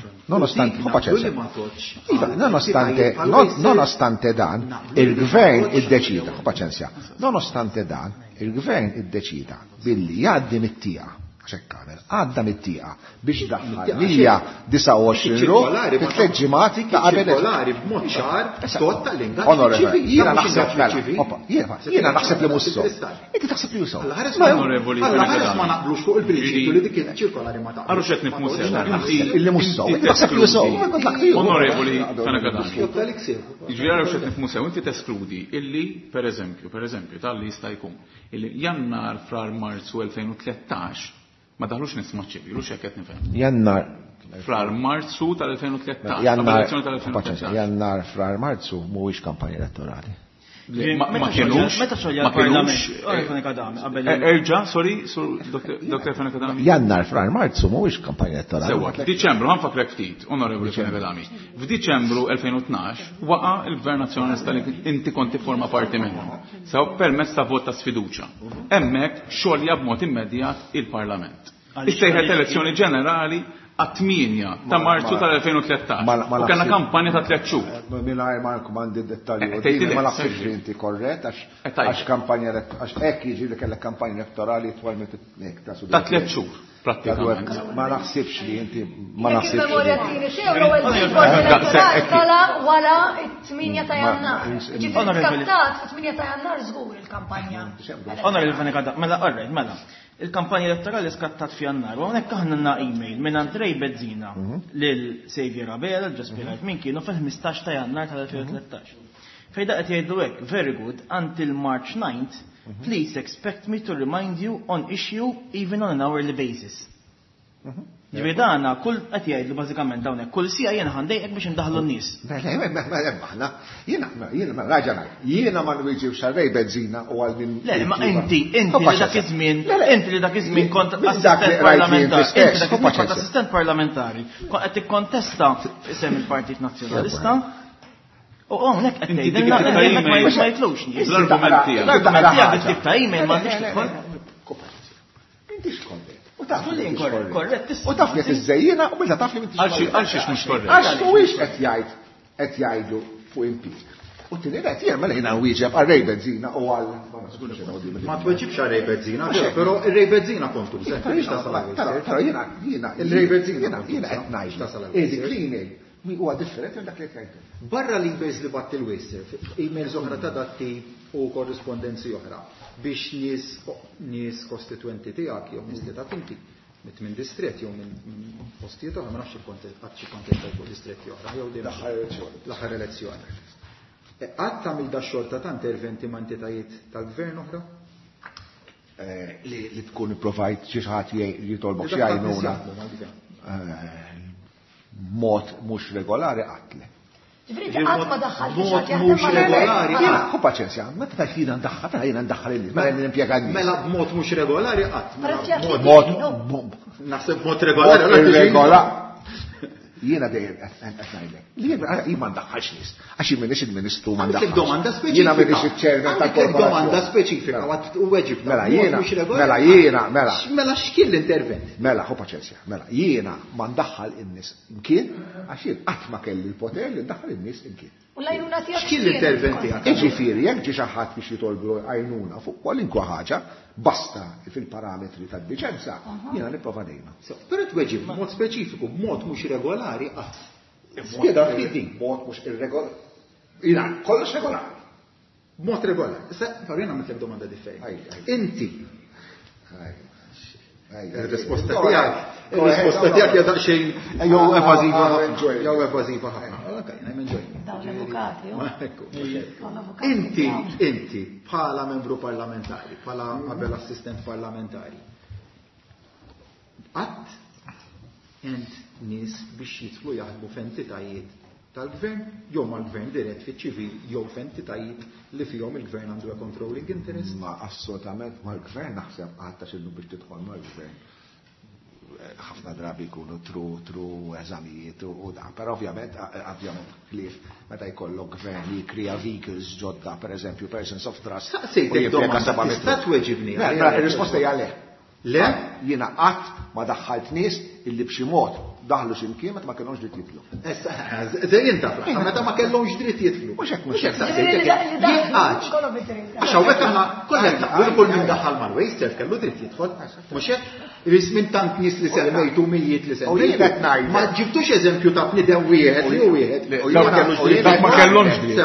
il-gvern iddeċida, paċenzja. Nonostante dan, il-gvern iddeċida billi jgħaddi mit-tija, ċekkamer, għadda mit-tija biex daħħal 129 ruħ fit-leġġimat ta' qabel. Ċirkolari b'mod ċar tot tal-ingaġġ. Jiena naħseb li musso. Inti taħseb li musso. Allora ma naqblux fuq il-prinċipju li dik ċirkolari ma taqblux. Għarru xed nifmu sew. Illi musso. Inti taħseb li musso. Onorevoli Fenekadami. Jiġri għarru xed nifmu sew, inti teskludi illi, per eżempju, tal-li jista' jkun, illi Jannar frar Marzu 2013 ma daħlux nisma' ċivili, u xekket nifhem. Jannar. Frar Marzu tal-2013. Jannar frar Marzu mhuwiex kampanja elettorali. Ma kienux. Meta xogħol il-Parlament. Erġa', sorry, Dr. Fenekadami. Jannar frar Marzu mhuwiex kampanja elettorali. Sewwa, f'Diċembru ħanfakrek ftit, Onorevoli Fenekadami. F'Diċembru 2012 waqa' il-Gvern Nazzjonalista li inti konti forma parti minnu. Sew permezz ta' vot ta' sfiduċja. Hemmhekk xogħolja b'mod immedjat il-Parlament. Issejħet elezzjoni ġenerali għat-8 ta' Marzu tal-2013. U kellna kampanja ta' 3 xhur. Mingħajr ma nkomandi dettalji ma naħsibx inti korrett għax kampanja għax hekk jiġi li kellek kampanja elettorali twal minn ta' 3 xhur prattikament. Ma naħsibx li inti ma naħsibx. Wara it-8 ta' Jannar. Ġifieri skattat fit-8 ta' Jannar żgur il-kampanja. Onorevoli Fenekadami, mela. Il-kampanja elettorali skattat f'Jannar, u hawnhekk aħna għandna email minn Andrej Bezzina lil Xavier Abela, ġaspirajt minn kienu fil-15 ta' Jannar tal-2013. Fejda qed jgħidu hekk, very good, until March 9th, please expect me to remind you on issue even on an hourly basis. Ġifieri dana kull qed jgħidlu bażikament hawnhekk kull sija jiena ħandejqek biex indaħlu n-nies. Jiena raġa jiena ma nwieġibx għal benzina u għal min. Le, ma inti li dak iż-żmien kont assistent parlamentari. Kont qed tikkontesta f'isem il-Partit Nazzjonalista. U hawnhekk qed tgħidilna ma jitlux nies. L-argument tiegħek it-tip ta' email m'għandix tidħol. M'intix korrett. U taf li korrett. U taf li tiżejjina u meta taf li m'intix. Għal xiex mhux korrett. Għax mhuwiex qed jgħidu fuq impik. U tieni qed jgħid mela jiena nwieġeb għal rej benzina u għal ma tweġibx għal rej benzina, però ir-rej benzina kontu. Però jiena il-rej benzina jiena qed ngħid. Cleaning huwa differenti dak li qed. Barra l-emails li batti l-Waster, emails oħra ta' datti u korrespondenzi oħra biex nies kostituenti tiegħek jew nies li ta' inti minn distretti jew minn postijiet oħra ma nafx il-kontest fuq distretti oħra jew din l-aħħar elezzjoni. Qatt tagħmel da xorta ta' interventi ma' entitajiet tal-gvern oħra? Li tkun ipprovajt xi ħadd jitolbok xi għajnuna mod mhux regolari qatle. Ġifieri qatt ma daħħalx mod mhux regolari. Hu paċenzja, meta tajt jiena ndaħħal jiena ndaħħal illi, mela nimpjega nies. Mela b'mod mhux regolari qatt. Naħseb mod regolari. Jiena dejjem qed ngħidlek. Jien ma ndaħħalx nies. Għax jien m'iniex il-Ministru ma ndaħħalx. Domanda speċifika. Jiena m'iniex iċ-ċermen tal-korporazzjoni. Domanda speċifika u weġib. Mela x'kien l-intervent? Mela hu paċenzja. Mela jiena ma ndaħħal in-nies imkien għax jien qatt ma kelli l-poter li ndaħħal in-nies imkien. U l-għajnuna tiegħek x'kien l-intervent tiegħek? Ġifieri jekk ġie xi ħadd biex jitolbu għajnuna fuq kwalinkwa ħaġa basta fil-parametri tad-diċenza jiena nipprova dejma. Però tweġib b'mod speċifiku, b'mod mhux regolari qatt. Skieda f'idin. B'mod mhux irregolari. Jiena kollox regolari. B'mod regolari. Issa jiena għamiltlek domanda differenti. Inti il-risposta tiegħek hija daqsxejn jew evażiva ħafna. Inti bħala membru parlamentari, bħala qabel assistent parlamentari, qatt int nies biex jidħlu jaħdmu f'entitajiet tal-gvern jew mal-gvern dirett fiċ-ċivil jew f'entitajiet li fihom il-gvern għandu controlling interest? Ma assolutament mal-gvern naħseb għadta x'inhu biex tidħol mal-gvern. Ħafna drabi jkunu tru eżamijiet u da, però ovvjament klif meta jkollok gvern li jkrija vehicles ġodda, pereżempju persons of trust. Saqsejtek domanda tista' tweġibni. Ir-risposta hija le. Le? Jiena qatt ma daħħalt nies illi b'xi mod daħlu x'imkien meta ma kellhomx dritt jitlu. Żejjin taf, meta ma kellhomx dritt jitlu. Mhux hekk mhux hekk. Għax hawnhekk aħna kull min daħħal mal-Waster kellu dritt jidħol. Mhux hekk? Minn tant nies li semmejtu miljiet li semmejtu. Ma ġibtux eżempju ta' bniedem wieħed li wieħed. Dak ma kellhomx dritt.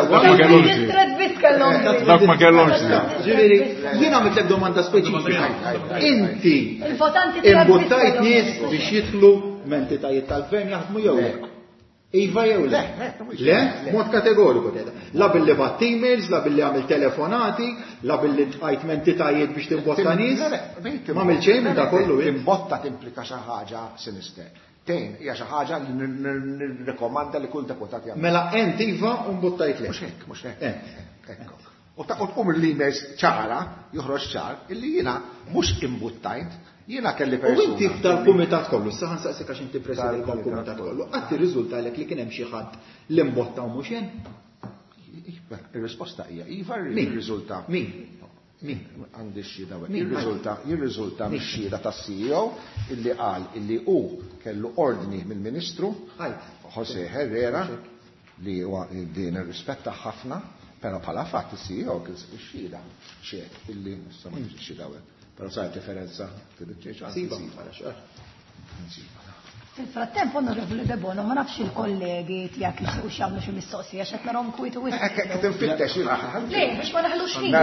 Dak ma kellhomx dritt. Ġifieri, jiena għamiltlek domanda speċifika. Inti imbuttajt nies biex jidħlu m'entitajiet tal-gvern jaħdmu jew le. Iva jew le? Le? Mod kategoriku teda. La billi batt emails, la billi għamil telefonati, la billi tqajt m'entitajiet biex timbotta nies. Ma għamil xejn minn da kollu. Imbotta timplika xi ħaġa sinister. Tejn hija xi ħaġa li nirrekomanda li kull deputat jagħmel. Mela ent iva mbuttajt le. Mhux hekk. U tqum l-emails ċara, joħroġ ċar, illi jiena mhux imbuttajt. Jiena kelli persuna. U inti tal-kumitat kollu, saħan saqsik għax inti president tal-kumitat kollu, għatti riżulta għalek li kien hemm xi ħadd li mbotta u mhux hemm? Ir-risposta hija iva r-riżulta. Min? Għandi xhieda jirriżulta mix-xhieda tas-CEO illi qal illi hu kellu ordni mill-Ministru José Herrera li huwa din irrispetta ħafna, però bħala fatt is-CEO kien xhieda xejn illi insomma xhieda però sa' differenza fil-ċeċa. Siba, għala xar. Fil-frattemp, onorevoli De Bono, ma nafx il-kollegi tijak jixtiequ x'jagħmlu xi mistoqsija x'qed narhom kwitu wisq. Qed tinfittex Le, biex ma naħlux ħin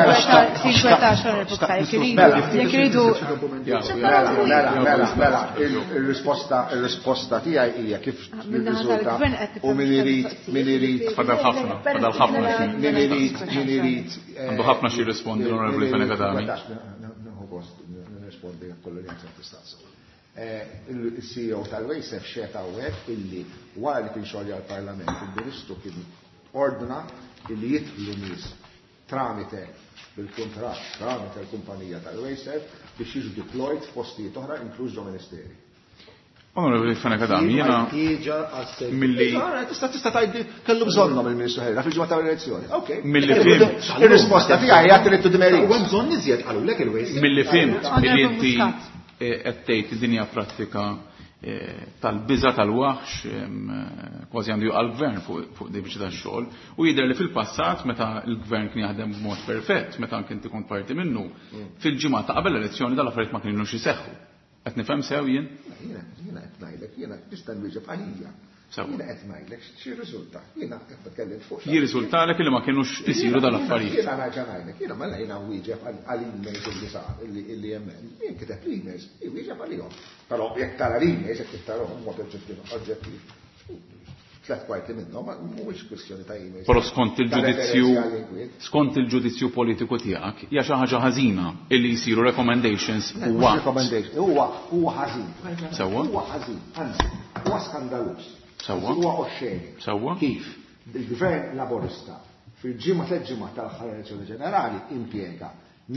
Mela, il-risposta tiegħi hija kif ir-riżulta u min irid Fadal ħafna. Għandu ħafna xi jirrispondi l-Onorevoli Fenekadami. Nirrispondi kollu li il-CEO tal-Wejsef xeta għek illi wara li kien xogħol għal-Parlament il-Ministru kien ordna illi jitħlu nies tramite bil-kuntratt tramite l-kumpanija tal-Wejsef biex jiġu deployed f'postijiet oħra inkluż ġo ministeri. Onorevoli Fenekadami, jena milli tista' tgħid kellu bżonnhom il-Ministru Ħerra fil-ġimgħa tal-elezzjoni. Okay. Milli fim. Ir-risposta tiegħi hija trid tidmeri. Hemm bżonn iżjed qalulek il-Wejsef. Milli fimt li inti qed tgħid id-dinja prattika tal-biża tal-waħx kważi għandu għall-gvern fuq di biċċa tax-xogħol u jidher li fil-passat meta l-gvern kien jaħdem b'mod perfett meta kien tkun parti minnu fil-ġimgħa ta' qabel l-elezzjoni dal-affarijiet ma kienux iseħħu. Qed nifhem sew jien? Jiena qed ngħidlek, jiena tista' nwieġeb għalija. Jiena qed ngħidlek xi riżulta. Jiena qed nitkellem fuq. Jirriżultalek li ma kienux isiru dal-affarijiet. Jiena nerġa' ngħidlek, jiena mela jiena nwieġeb għal-emails illi sar illi hemm. Jien kiteb l-emails, nwieġeb għalihom. Però jekk tara l-emails qed tittarhom mod oġġettiv. Tlet kwarti minnhom mhuwiex kwestjoni ta' emails. Però skont il-ġudizzju politiku tiegħek hija xi ħaġa ħażina illi jsiru recommendations huwa ħażin. Sewwa? Huwa ħażin, anzi, huwa skandalus. Sewwa? Huwa oxxeni. Sewwa? Kif il-Gvern Laborista fil-ġimgħa tal-ġimgħa tal-aħħar elezzjoni ġenerali impjega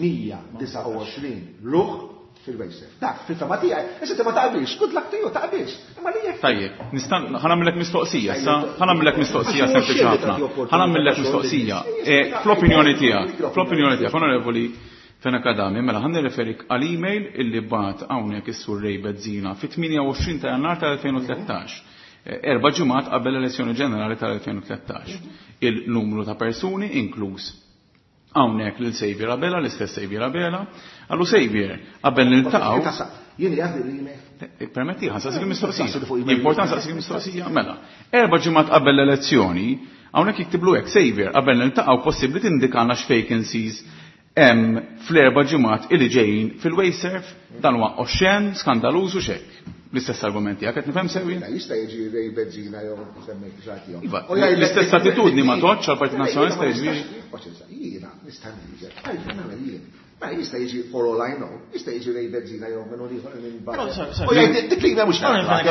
129 luħ fil-Wejsef. Dak, fil-tema tiegħi, issa ma taqbilx, good luck to you, taqbilx. Imma li jekk. Tajjeb, ħanamillek mistoqsija, ħanamillek mistoqsija sempliċi ħafna. Ħanamillek mistoqsija. Fl-opinjoni tiegħek, onorevoli Fenekadami, mela ħan nirreferik għal-email illi bat hawnhekk is-sur Rej Bezzina fit-28 ta' Jannar tal-2013. 4 ġimgħat qabel l-elezzjoni ġenerali tal-2013. Il-numru ta' persuni inkluż hawnhekk lil Xavier Abela, l-istess Xavier Abela, għallu Xavier qabel niltaqgħu. Jien jgħaddi l-email. Permetti ħansaqsik il-mistoqsija. Importanti saqsik il-mistoqsija, mela. 4 ġimgħat qabel l-elezzjoni, hawnhekk jiktiblu hekk Xavier qabel niltaqgħu possibbli tindikana x'vacancies hemm fl-4 ġimgħat illi ġejjin fil-Wejsef dan huwa oxxen, skandaluż u xekk. L-istess argumenti għak, nifhem sewi? Jista' jiġi Rej Bezzina jew semmejt xagħti. L-istess attitudni ma toċċ għall-Partit Nazzjonalista jiġri. Jiena nista' niġi. Ma jista' jiġi for all I know, jista' jiġi Rej Bezzina jew minn ieħor minn barra. Dik li mhux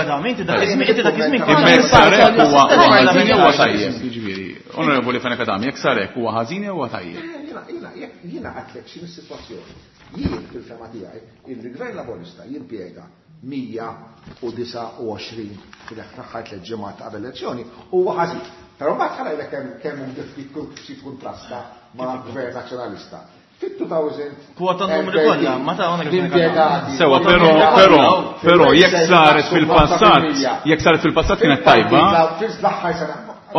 sarek huwa ħażin huwa tajjeb. Jiġifieri, Onorevoli Fenekadami, jekk sarek huwa ħażin huwa tajjeb. Jiena għatlek xi mis-sitwazzjoni. Jien fil-fema tiegħi il-Gvern Laborista jimpjega 129 fil-aħħar 3 ġimgħat qabel elezzjoni huwa ħażin. Però mbagħad ħarajlek kemm tkun xi kontrasta ma' Gvern Nazzjonalista. Fit-2000 Kwota numri kollha, ma ta' impjegati. Sewa, però jekk saret fil-passat kienet tajba. Fl-aħħar sena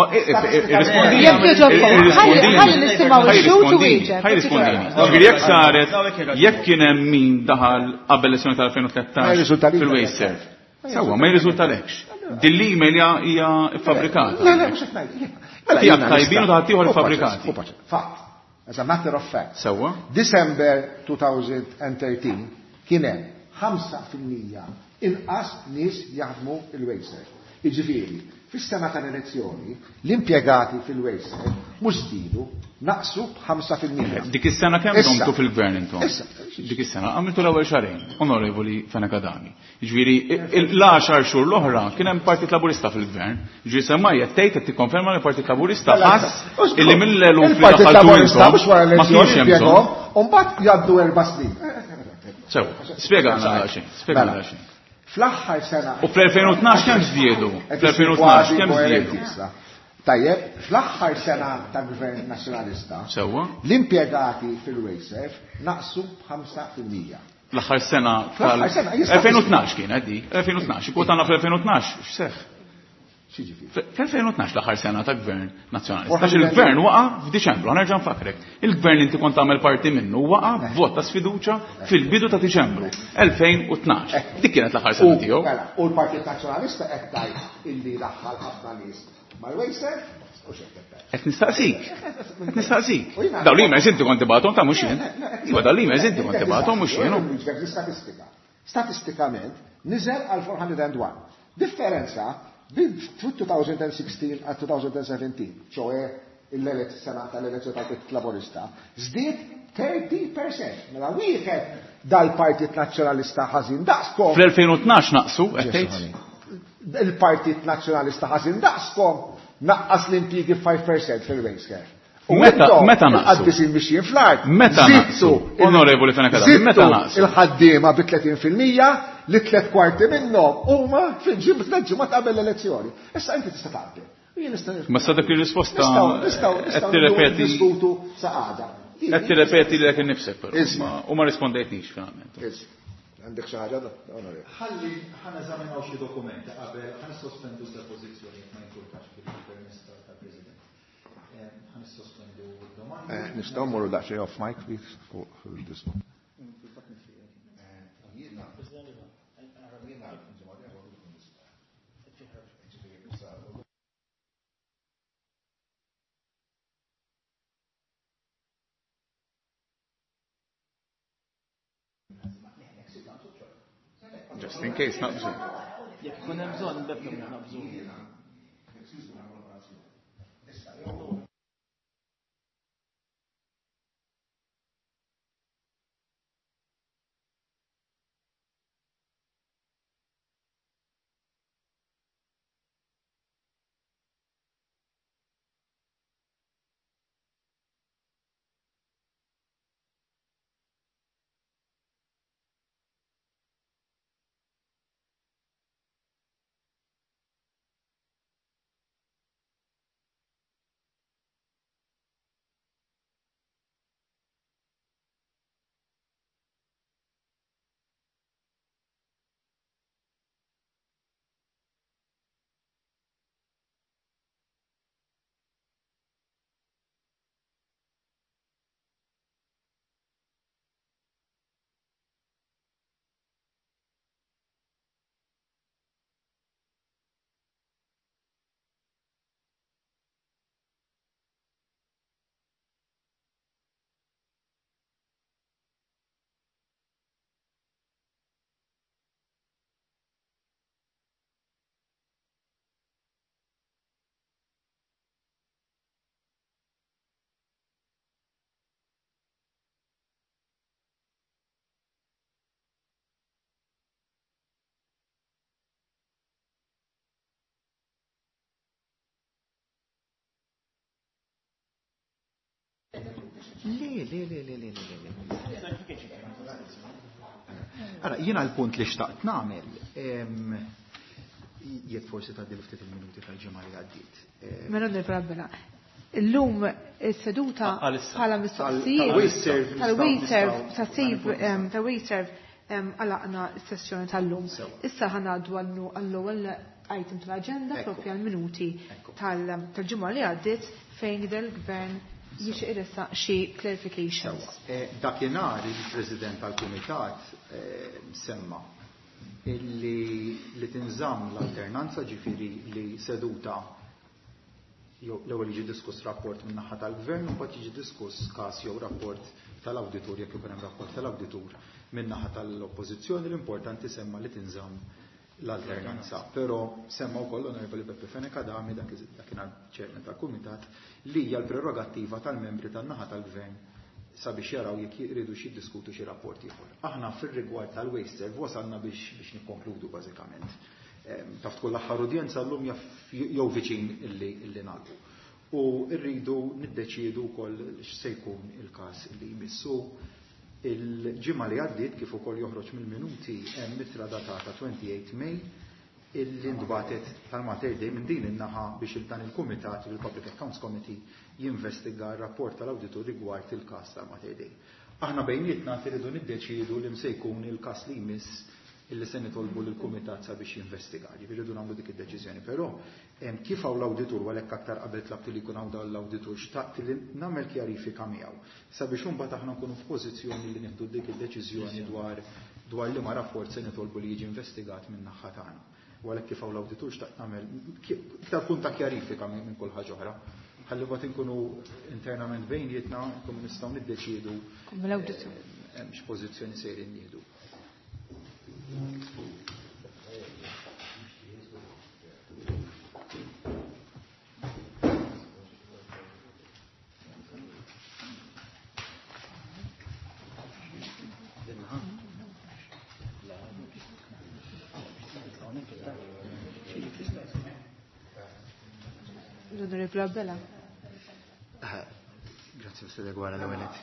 Jekk saret, jekk kien hemm min daħal qabel l-elezzjoni tal-2013 fil-Wejsef. Sewwa, ma jirriżultalekx. Din l-email hija fabbrikata. Tiegħek tajbin u taħt ieħor iffabbrikati. Fatt. As a matter of fact. Sewwa? December 2013 kien hemm 5% inqas nies jaħdmu il-Wejsef. Jiġifieri, fis-sena tal-elezzjoni l-impjegati fil-Wejsef mhux żdiedu naqsu 5%. Dik is-sena kemm domtu fil-gvern intom? Dik is-sena għamiltu l-ewwel xarejn, Onorevoli Fenekadami. Jiġifieri l-10 xhur l-oħra kien hemm Partit Laburista fil-gvern. Jiġifieri semmajja tgħid qed tikkonferma li Partit Laburista ħass illi mill-eluf li daħaltu intom ma kienx hemm bżonn. U mbagħad jgħaddu 4 snin. Sew, spjegana xejn. Fl-aħħar sena. U fl-2012 kemm żdiedu? Fl-2012 kemm żdiedu? Tajjeb, fl-aħħar sena tal-Gvern Nazzjonalista, l-impjegati fil-Wejsef naqsu 5%. L-aħħar sena tal-2012 kien għaddi, 2012, kwotana fl-2012 x'seħħ? Fl-2012 l-aħħar sena tal-Gvern Nazzjonalista. Għax il-Gvern waqa' f'Diċembru, ħanerġa' nfakrek. Il-Gvern li inti kont tagħmel parti minnu waqa' b'vot ta' sfiduċja fil-bidu ta' Diċembru 2012. Dik kienet l-aħħar sena tiegħu. U l-Partit Nazzjonalista qed tgħid illi daħħal ħafna nies mal-Wejsef u x'hekk. Qed nistaqsik. Dawn l-emails inti kont tibgħathom ta' mhux jien. Iva dawn l-emails inti kont tibgħathom mhux jien. Statistikament niżel għal 401. Differenza fil-2016 għal 2017, ċoħe l-sena tal-elezzjoni tal-Partit Laburista, żdied 30%. Mela wieħed dal-Partit Nazzjonalista ħażin daqskom. Fl-2012 naqsu, qed il-Partit Nazzjonalista ħażin daqskom naqqas l-impjiegi 5% fil-wage care. Meta naqsu? Għaddis il-mixjien fl-art. Meta naqsu? Onorevoli Fenekadami, meta naqsu? Il-ħaddiema bi 30% li 3/4 minnhom huma fil-ġimgħa qabel l-elezzjoni. Issa inti tista' tgħaddi. Ma sa dak ir-risposta qed tirrepeti diskutu saqada. qed tirrepeti lilek innifsek però u ma rispondejtniex finalment. Għandek xi ħaġa Ħalli ħaneżaminaw xi dokumenti qabel ħanisospendu l-depożizzjoni ma jinkultax bil-permess tal-President. Ħanisospendu d-domandi. Nistgħu mmorru daqsxejn off mic fuq il-disku. Just in case, naqbżu. Jekk ikun hemm bżonn nbebnu naqbżu. Le. Ara, jiena l-punt li xtaqt nagħmel, jekk forsi tgħaddi ftit il-minuti tal-ġimgħa li għaddiet. Mela nifrabbela. Illum is-seduta bħala mistoqsijiet tal-Wayserv għalaqna s-sessjoni tal-lum. Issa ħanaddu għall-ewwel item tal-aġenda propja l-minuti tal-ġimgħa li għaddiet fejn il-Gvern jixtieq iressaq xi clarifications. Dakinhar il-President tal-Kumitat semma li tinżamm l-alternanza ġifieri li seduta l-ewwel jiġi diskuss rapport min-naħa tal-Gvern u mbagħad jiġi diskuss każ jew rapport tal-awditur jekk ikun hemm rapport tal-awditur min-naħa tal-Oppożizzjoni l-importanti semma li tinżamm l-alternanza. Però semma wkoll Onorevoli Beppe Fenekadami dakinhar ċermen tal-Kumitat li hija l-prerogattiva tal-membri tan-naħa tal-Gvern sabiex jaraw jekk jridu xi jiddiskutu xi rapport ieħor. Aħna fir-rigward tal-Wayserv wasalna biex nikkonkludu bażikament. Taf tkun l-aħħar udjenza llum jew viċin illi nagħlqu. U rridu niddeċiedu wkoll x'se jkun il-każ li jmissu. Il-ġimgħa li għaddiet kif ukoll joħroġ mill-minuti hemm mitra datata 28 May illi ndbatet tal-Mater Dei minn din in-naħa biex dan il-Kumitat il-Public Accounts Committee jinvestiga r-rapport tal-awditur rigward il-każ tal-Mater Dei. Aħna bejnietna tridu niddeċiedu li se jkun il-każ li jmiss illi se nitolbu lill-Kumitat sabiex jinvestiga. Iridu nagħmlu dik id-deċiżjoni, però kif hawn l-awditur għalhekk aktar qabel tlabt li jkun hawn dawn l-awditur xtaqt li nagħmel kjarifika miegħu sabiex imbagħad aħna nkunu f'pożizzjoni li nieħdu dik id-deċiżjoni dwar li ma rapport se nitolbu li jiġi investigat minn naħa tagħna. U għalhekk kif hawn l-awditur xtaqt nagħmel iktar punt ta' kjarifika minn kull ħaġa oħra. Ħalli bad inkunu internament bejnietna nkunu nistgħu niddeċiedu x'pożizzjoni sejrin nieħdu. L-Onorevole Abdella. Grazie, Mr. Degwara, l-għawenet.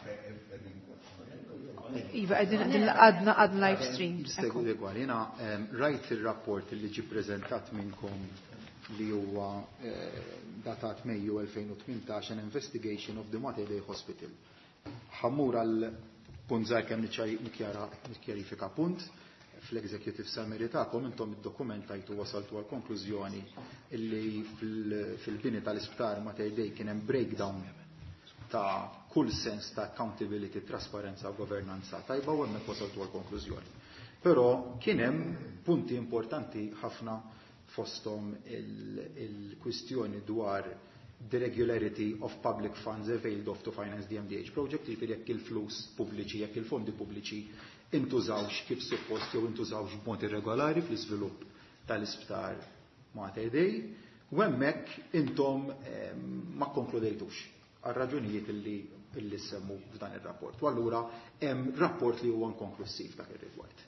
Iva, għadna live stream. Mr. Degwara, jena rajt il-rapport li ġi prezentat minnkom li huwa datat Mejju 2018 an investigation of the Matej Day Hospital. Ħammur għal punt żgħar kemm nikkjarifika punt fl-Executive Summary tagħkom intom id-dokumentajtu wasaltu għal konklużjoni illi fil-bini tal-isptar Matej Day kien hemm breakdown ta' kull sens ta' accountability, trasparenza u governanza tajba u hemmhekk wasaltu għal konklużjoni. Però kien hemm punti importanti ħafna fostom il-kwistjoni dwar the regularity of public funds availed of to finance the MDH project, jekk il-flus pubbliċi, jekk il-fondi pubbliċi intużawx kif suppost jew intużawx b'mod irregolari fl-iżvilupp tal-isptar Matej Day, u hemmhekk intom ma konkludejtux għal raġunijiet illi semmu f'dan ir-rapport. U allura hemm rapport li huwa inkonklusiv dak ir-rigward.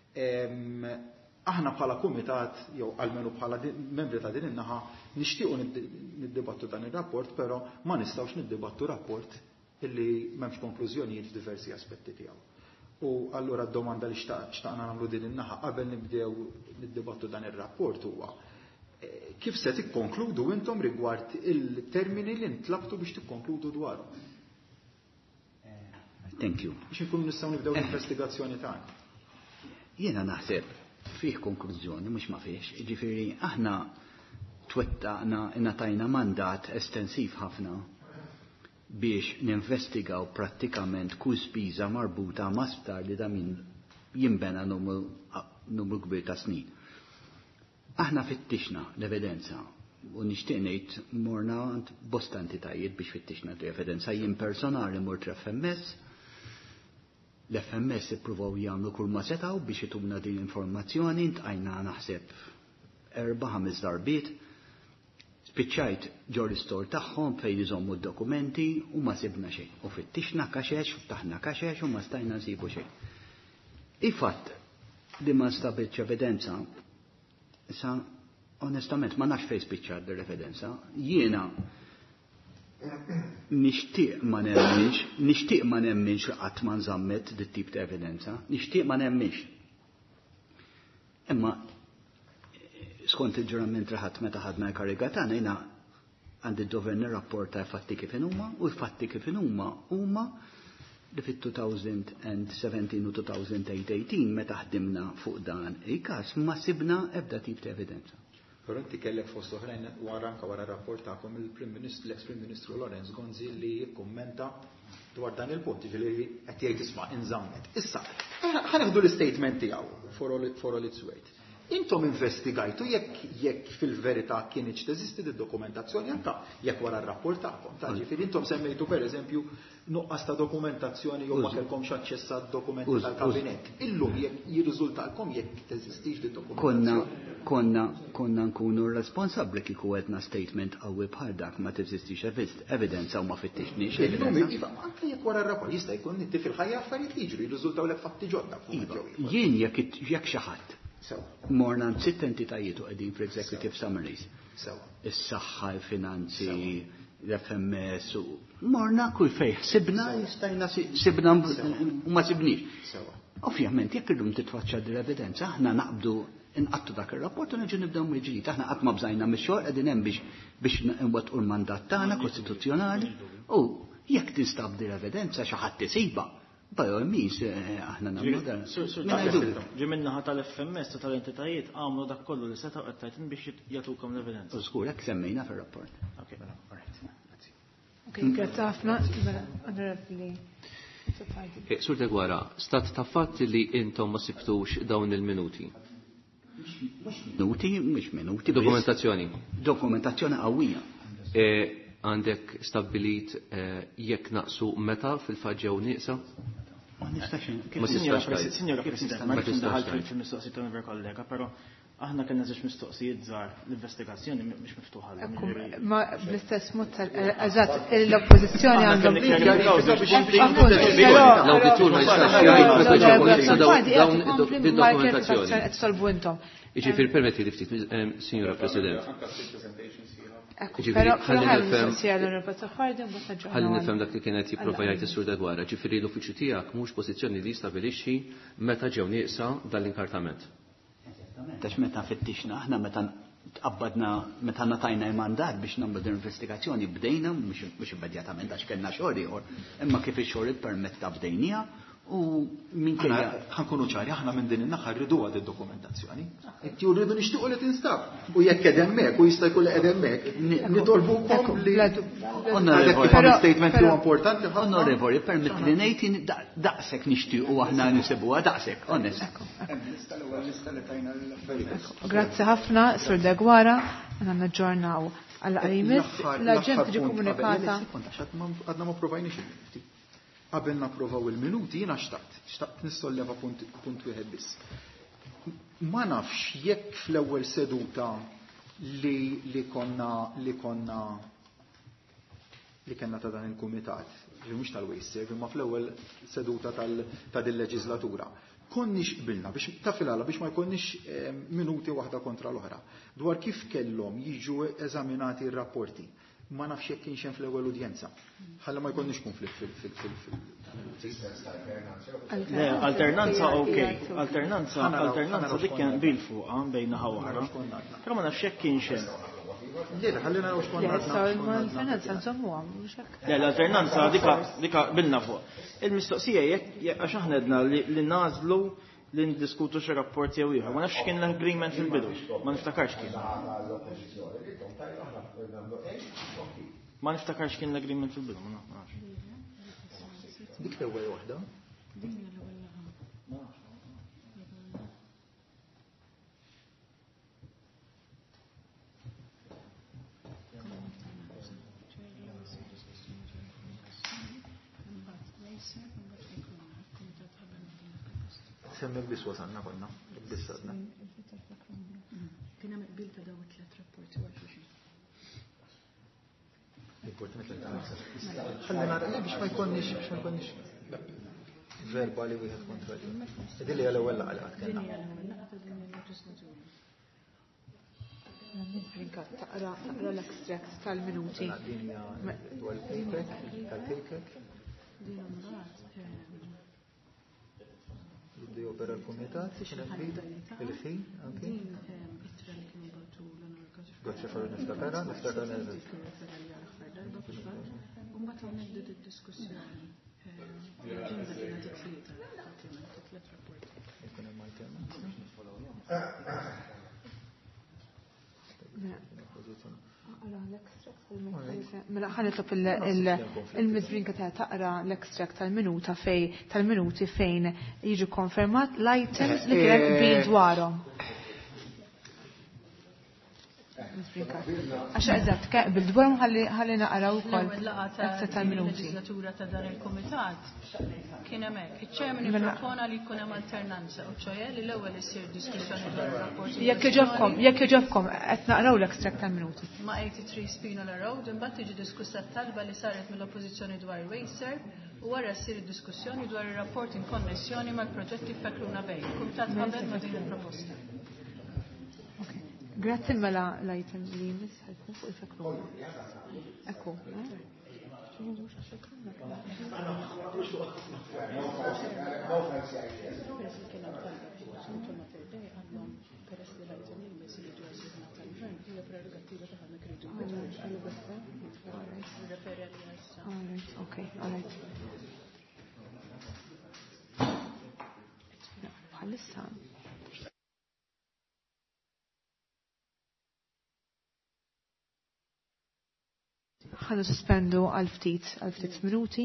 Aħna bħala kumitat, jew almenu bħala membri ta' din in-naħa, nixtiequ niddibattu dan ir-rapport, però ma nistgħux niddibattu rapport illi m'hemmx konklużjonijiet f'diversi aspetti tiegħu. U allura d-domanda li xtaqna nagħmlu din in-naħa qabel nibdew niddibattu dan ir-rapport huwa kif se tikkonkludu intom rigward il-termini li ntlabtu biex tikkonkludu dwarhom. Thank you. Biex inkunu nistgħu nibdew l-investigazzjoni tagħna. Jiena naħseb fih konklużjoni, mhux ma fiex. Ġifieri aħna twettaqna ingħatajna mandat estensiv ħafna biex ninvestigaw prattikament kull spiża marbuta ma' sptar li da min jinbena numru kbir ta' snin. Aħna fittixna l-evidenza u nixtieq ngħid morna bosta entitajiet biex fittixna l-evidenza jien personali mort l-FMS. L-FMS ippruvaw jagħmlu kull ma setgħu biex ituna din informazzjoni, ntqajna naħseb 4-5 darbiet. Spiċċajt ġo l-istor tagħhom fejn iżommu d-dokumenti u ma sibna xejn. U fittixna kaxex, ftaħna kaxex u ma stajna nsibu xejn. Il-fatt li ma stabilx evidenza, issa onestament ma nafx fejn spiċċat l-evidenza, jiena nixtieq ma nemminx qatt ma nżammet dit tip ta' evidenza, nixtieq ma nemminx. Imma skont il-ġurament raħat meta ħadna l-kariga tagħna jiena għandi d-dover nirrapporta fatti kif huma u l-fatti kif huma li fit-2017 u 2018 meta ħdimna fuq dan il-każ ma sibna ebda tip ta' evidenza. Però inti kellek fost oħrajn wara rapport tagħkom l-ex-Prim Ministru Lorenz Gonzi li jikkummenta dwar dan il-punt ġifieri qed jgħid isma' inżammet. Issa, ħaneħdu l-istatement tiegħu for all its weight. Intom investigajtu jekk fil-verità kienx teżisti d-dokumentazzjoni anke jekk wara r-rapport tagħkom. Ġifieri intom semmejtu pereżempju nuqqas ta' dokumentazzjoni jew ma kellkomx aċċess għad-dokumenti tal-kabinett. Illum jekk jirriżultalkom jekk teżistix d-dokumentazzjoni. Konna nkunu responsabbli kieku għedna statement qawwi bħal dak ma teżistix evidenza u ma fittixniex. Iva, anke jekk wara r-rapport jista' jkun inti fil-ħajja affarijiet jiġri jirriżultaw lek fatti ġodda. Jien jekk xi ħadd morna 6 entitajiet qegħdin fl-executive summaries. Is-saħħa, il-finanzi, l-FMS u morna kull fejn sibna sibna u ma sibniex. Ovvjament jekk illum titfaċċa l-evidenza aħna naqbdu inqattu dak ir-rapport u neġu nibdew mill-ġdid. Aħna qatt ma bżajna mix-xogħol qegħdin hemm biex nwettqu l-mandat tagħna kostituzzjonali u jekk tinstabdi l-evidenza xi ħadd isibha. Bajo mis aħna nagħmlu dan. Ġi minnaħa tal-FMS ta' tal-entitajiet għamlu dak kollu li setgħu qed tajtin biex jagħtukom l-evidenza. Żgur hekk semmejna fir-rapport. Grazzi ħafna. Sur Degwara, stat ta' fatt li intom ma sibtux dawn il-minuti. Minuti. Dokumentazzjoni qawwija. Għandek stabbilit jekk naqsu meta fil-faġġew nieqsa? Ma nistax. Signora President, ma nistax daħalt fil-mistoqsijiet ta' kollega, però Aħna kellna żewġ mistoqsijiet żgħar l-investigazzjoni mhix miftuħa. Ma bl-istess mod eżatt l-oppożizzjoni għandhom l-awditur ma jistax bid-dokumentazzjoni qed solbu intom. Jiġifieri permetti li ftit, Sinjura President. Ħalli nifhem dak li kienet jipprova jgħid is-Sur Degwara, ġifieri l-uffiċċju tiegħek mhux pożizzjoni li jistabilixxi meta ġew nieqsa dal-inkartament. Tax meta fittixna, aħna meta tqabbadna meta natajna l-mandat biex nagħmlu din investigazzjoni bdejna mhux immedjatament għax kellna xogħol ieħor, imma kif ix-xogħol ippermetta bdejnija u minkejja ħankunu ċari aħna minn din in-naħa rridu għad id-dokumentazzjoni. Qed juridu nixtiequ li tinstab. U jekk qed hemmhekk u jista' jkun qed hemmhekk nitolbukom li statement li huwa importanti ħafna. Onorevoli, permetti li ngħid daqshekk nixtiequ aħna nisibuha daqshekk, onest. Grazzi ħafna, Sur Degwara, għandna ġġornaw għall-qarimis. L-aġent tiġi komunikata. Għadna ma provajniex il-ftit. Qabel napprovaw il-minuti jiena xtaqt nistolleva punt wieħed biss. Ma nafx jekk fl-ewwel seduta li kellna ta' dan il-kumitat, mhux tal-waste serve, imma fl-ewwel seduta ta' din leġislatura. Konniex qbilna biex ta' filala biex ma jkollniex minuti waħda kontra l-oħra. Dwar kif kellhom jiġu eżaminati r-rapporti. Ma nafx jekk kienx hemm fl-ewwel udjenza. Ħalla ma jkollniex konflitt Alternanza okej. Alternanza dik kien bil fuqha bejn naħa oħra. Però ma nafx jekk kienx hemm. Ħalli naraw l-alternanza dika bilna fuq. Il-mistoqsija jekk għax aħna edna li nażlu li ndiskutu xi rapport jew ieħor. Ma nafx kien l-agreement fil-bidu. Ma niftakarx kien. Ma niftakarx kien l-agreement fil-bidu, ma nafx. Dik l-ewwel waħda. Semmek bis wasanna konna, bis sadna. Kien hemm qbil ta' dawn it-tliet rapporti wara xulxin. Ħalli nara biex ma jkollniex verbali wieħed kontra l. Idilli għal ewwel laqgħa qatt kellna. Taqra l-extract tal-minuti. Dwar il-payback. Jibdu jopera l-kumitat, il-ħin, anki. Għadċa farru niftakara. Umbat għu nebdu d-diskussjoni. L-ġenda kena t-tlieta, t-tliet rapporti. Ikun hemm alternanza. Mela ħanitlob il-midrinka ta' taqra l-extract tal-minuti fejn jiġu konfermat l-items li kienet bil dwarhom. Għax eżatt, bil-dwarhom ħalli naqraw ukoll l-extract tal-minuti. Leġislatura ta' dan il-kumitat kien hemmhekk. Iċ-ċermen ippropona li jkun hemm alternanza, u ċoje li l-ewwel issir diskussjoni dwar ir-rapport. Jekk iġobkom qed naqraw l-extract tal-minuti. Ma' 83 Spinola Road imbagħad tiġi diskussa talba li saret mill-oppożizzjoni dwar Waser u wara ssir id-diskussjoni dwar ir-rapport in konnessjoni mal-proġetti Fekluna Bej. Kumitat qabel ma' din il-proposta. Grazzi mela l-item li jmiss ħajkun fuq il-Fekluna. Ekku. Okay, all right. Bħalissa. Ħallu suspendu għal ftit minuti.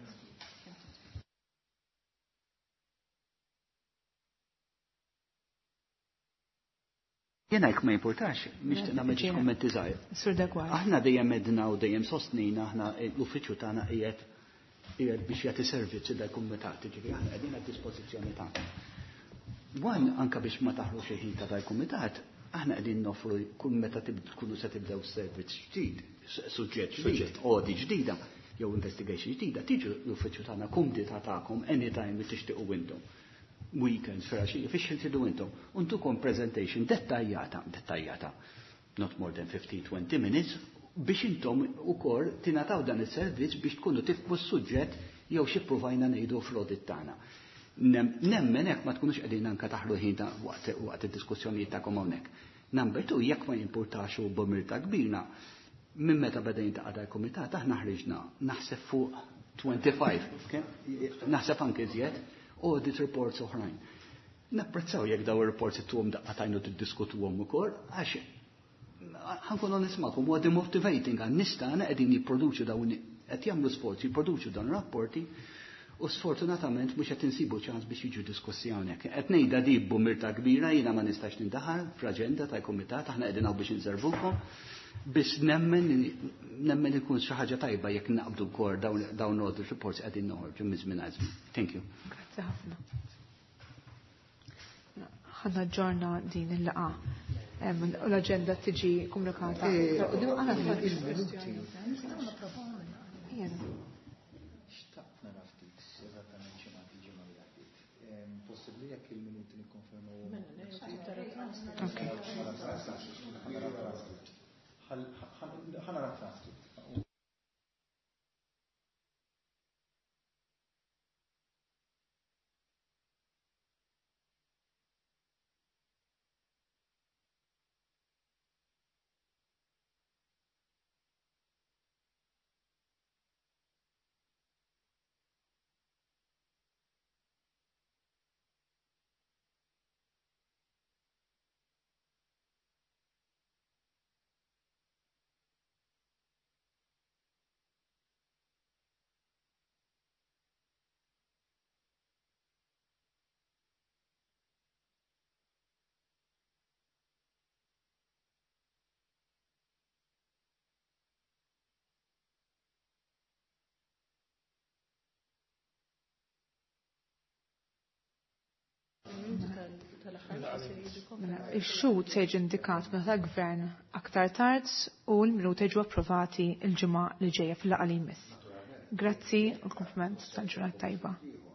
Jena jek ma importax, nixtieq nagħmel xi kummenti żgħir. Sur Degwara. Aħna dejjem edna u dejjem sostnina aħna l-uffiċċju tagħna qiegħed biex jagħti servizzi dal kumitati, ġifieri aħna qegħdin għad-dispożizzjoni tagħna. Anka biex ma taħlu xi ħin tal-kumitat, aħna qegħdin nofru kull meta tkunu se tibdew servizz ġdid, suġġett ġdid, audi ġdida, jew investigation ġdida, tiġu l-uffiċċju tagħna kumdita tagħkom anytime li tixtiequ intom. Weekends, feraxi, fiex tidu intom. Untukom presentation dettaljata, not more than 15-20 minutes, biex intom ukoll tingħataw dan is-servizz biex tkunu tifhmu s-suġġett jew xi provajna ngħidu fl-audit tagħna. Nemmen hekk ma tkunux qegħdin anke taħlu ħin waqt id-diskussjonijiet tagħkom hawnhekk. Number 2, jekk ma jimpurtax u b'mirta kbirna, minn meta bedejn ta' qada l-kumitat aħna ħriġna naħseb fuq 25, naħseb anke iżjed audit reports oħrajn. Napprezzaw jekk daw ir-reports ittuhom daqqatajn u tiddiskutuhom ukoll għax ħankunu nismakom huwa demotivating għan nistana qegħdin jipproduċu dawn qed jagħmlu sforzi jipproduċu dawn rapporti u sfortunatament mhux qed insibu ċans biex jiġu diskussi hawnhekk. Qed ngħidha di b'mirta kbira jiena ma nistax nindaħal fl-aġenda tal-kumitat aħna qegħdin hawn biex inservukom biss nemmen ikun xi ħaġa tajba jekk naqbdu wkoll dawn audit reports qegħdin noħorġu minn żmien għal żmien. Thank you. Grazzi ħafna. Ħadna ġorna din il-laqa. L-agenda tiġi komunikata. Xtaqna naftit, eżattament xina tiġi ma l-għaddit. Possibli jekk il-minuti nikkonfermaw. ħanara transkript. Il-xut se jiġi indikat meta l-gvern aktar tard u l-minuti jiġu approvati il-ġimgħa li ġejja fil-laqgħa li jmiss. Grazzi u l-kumpliment tal-ġurnata tajba.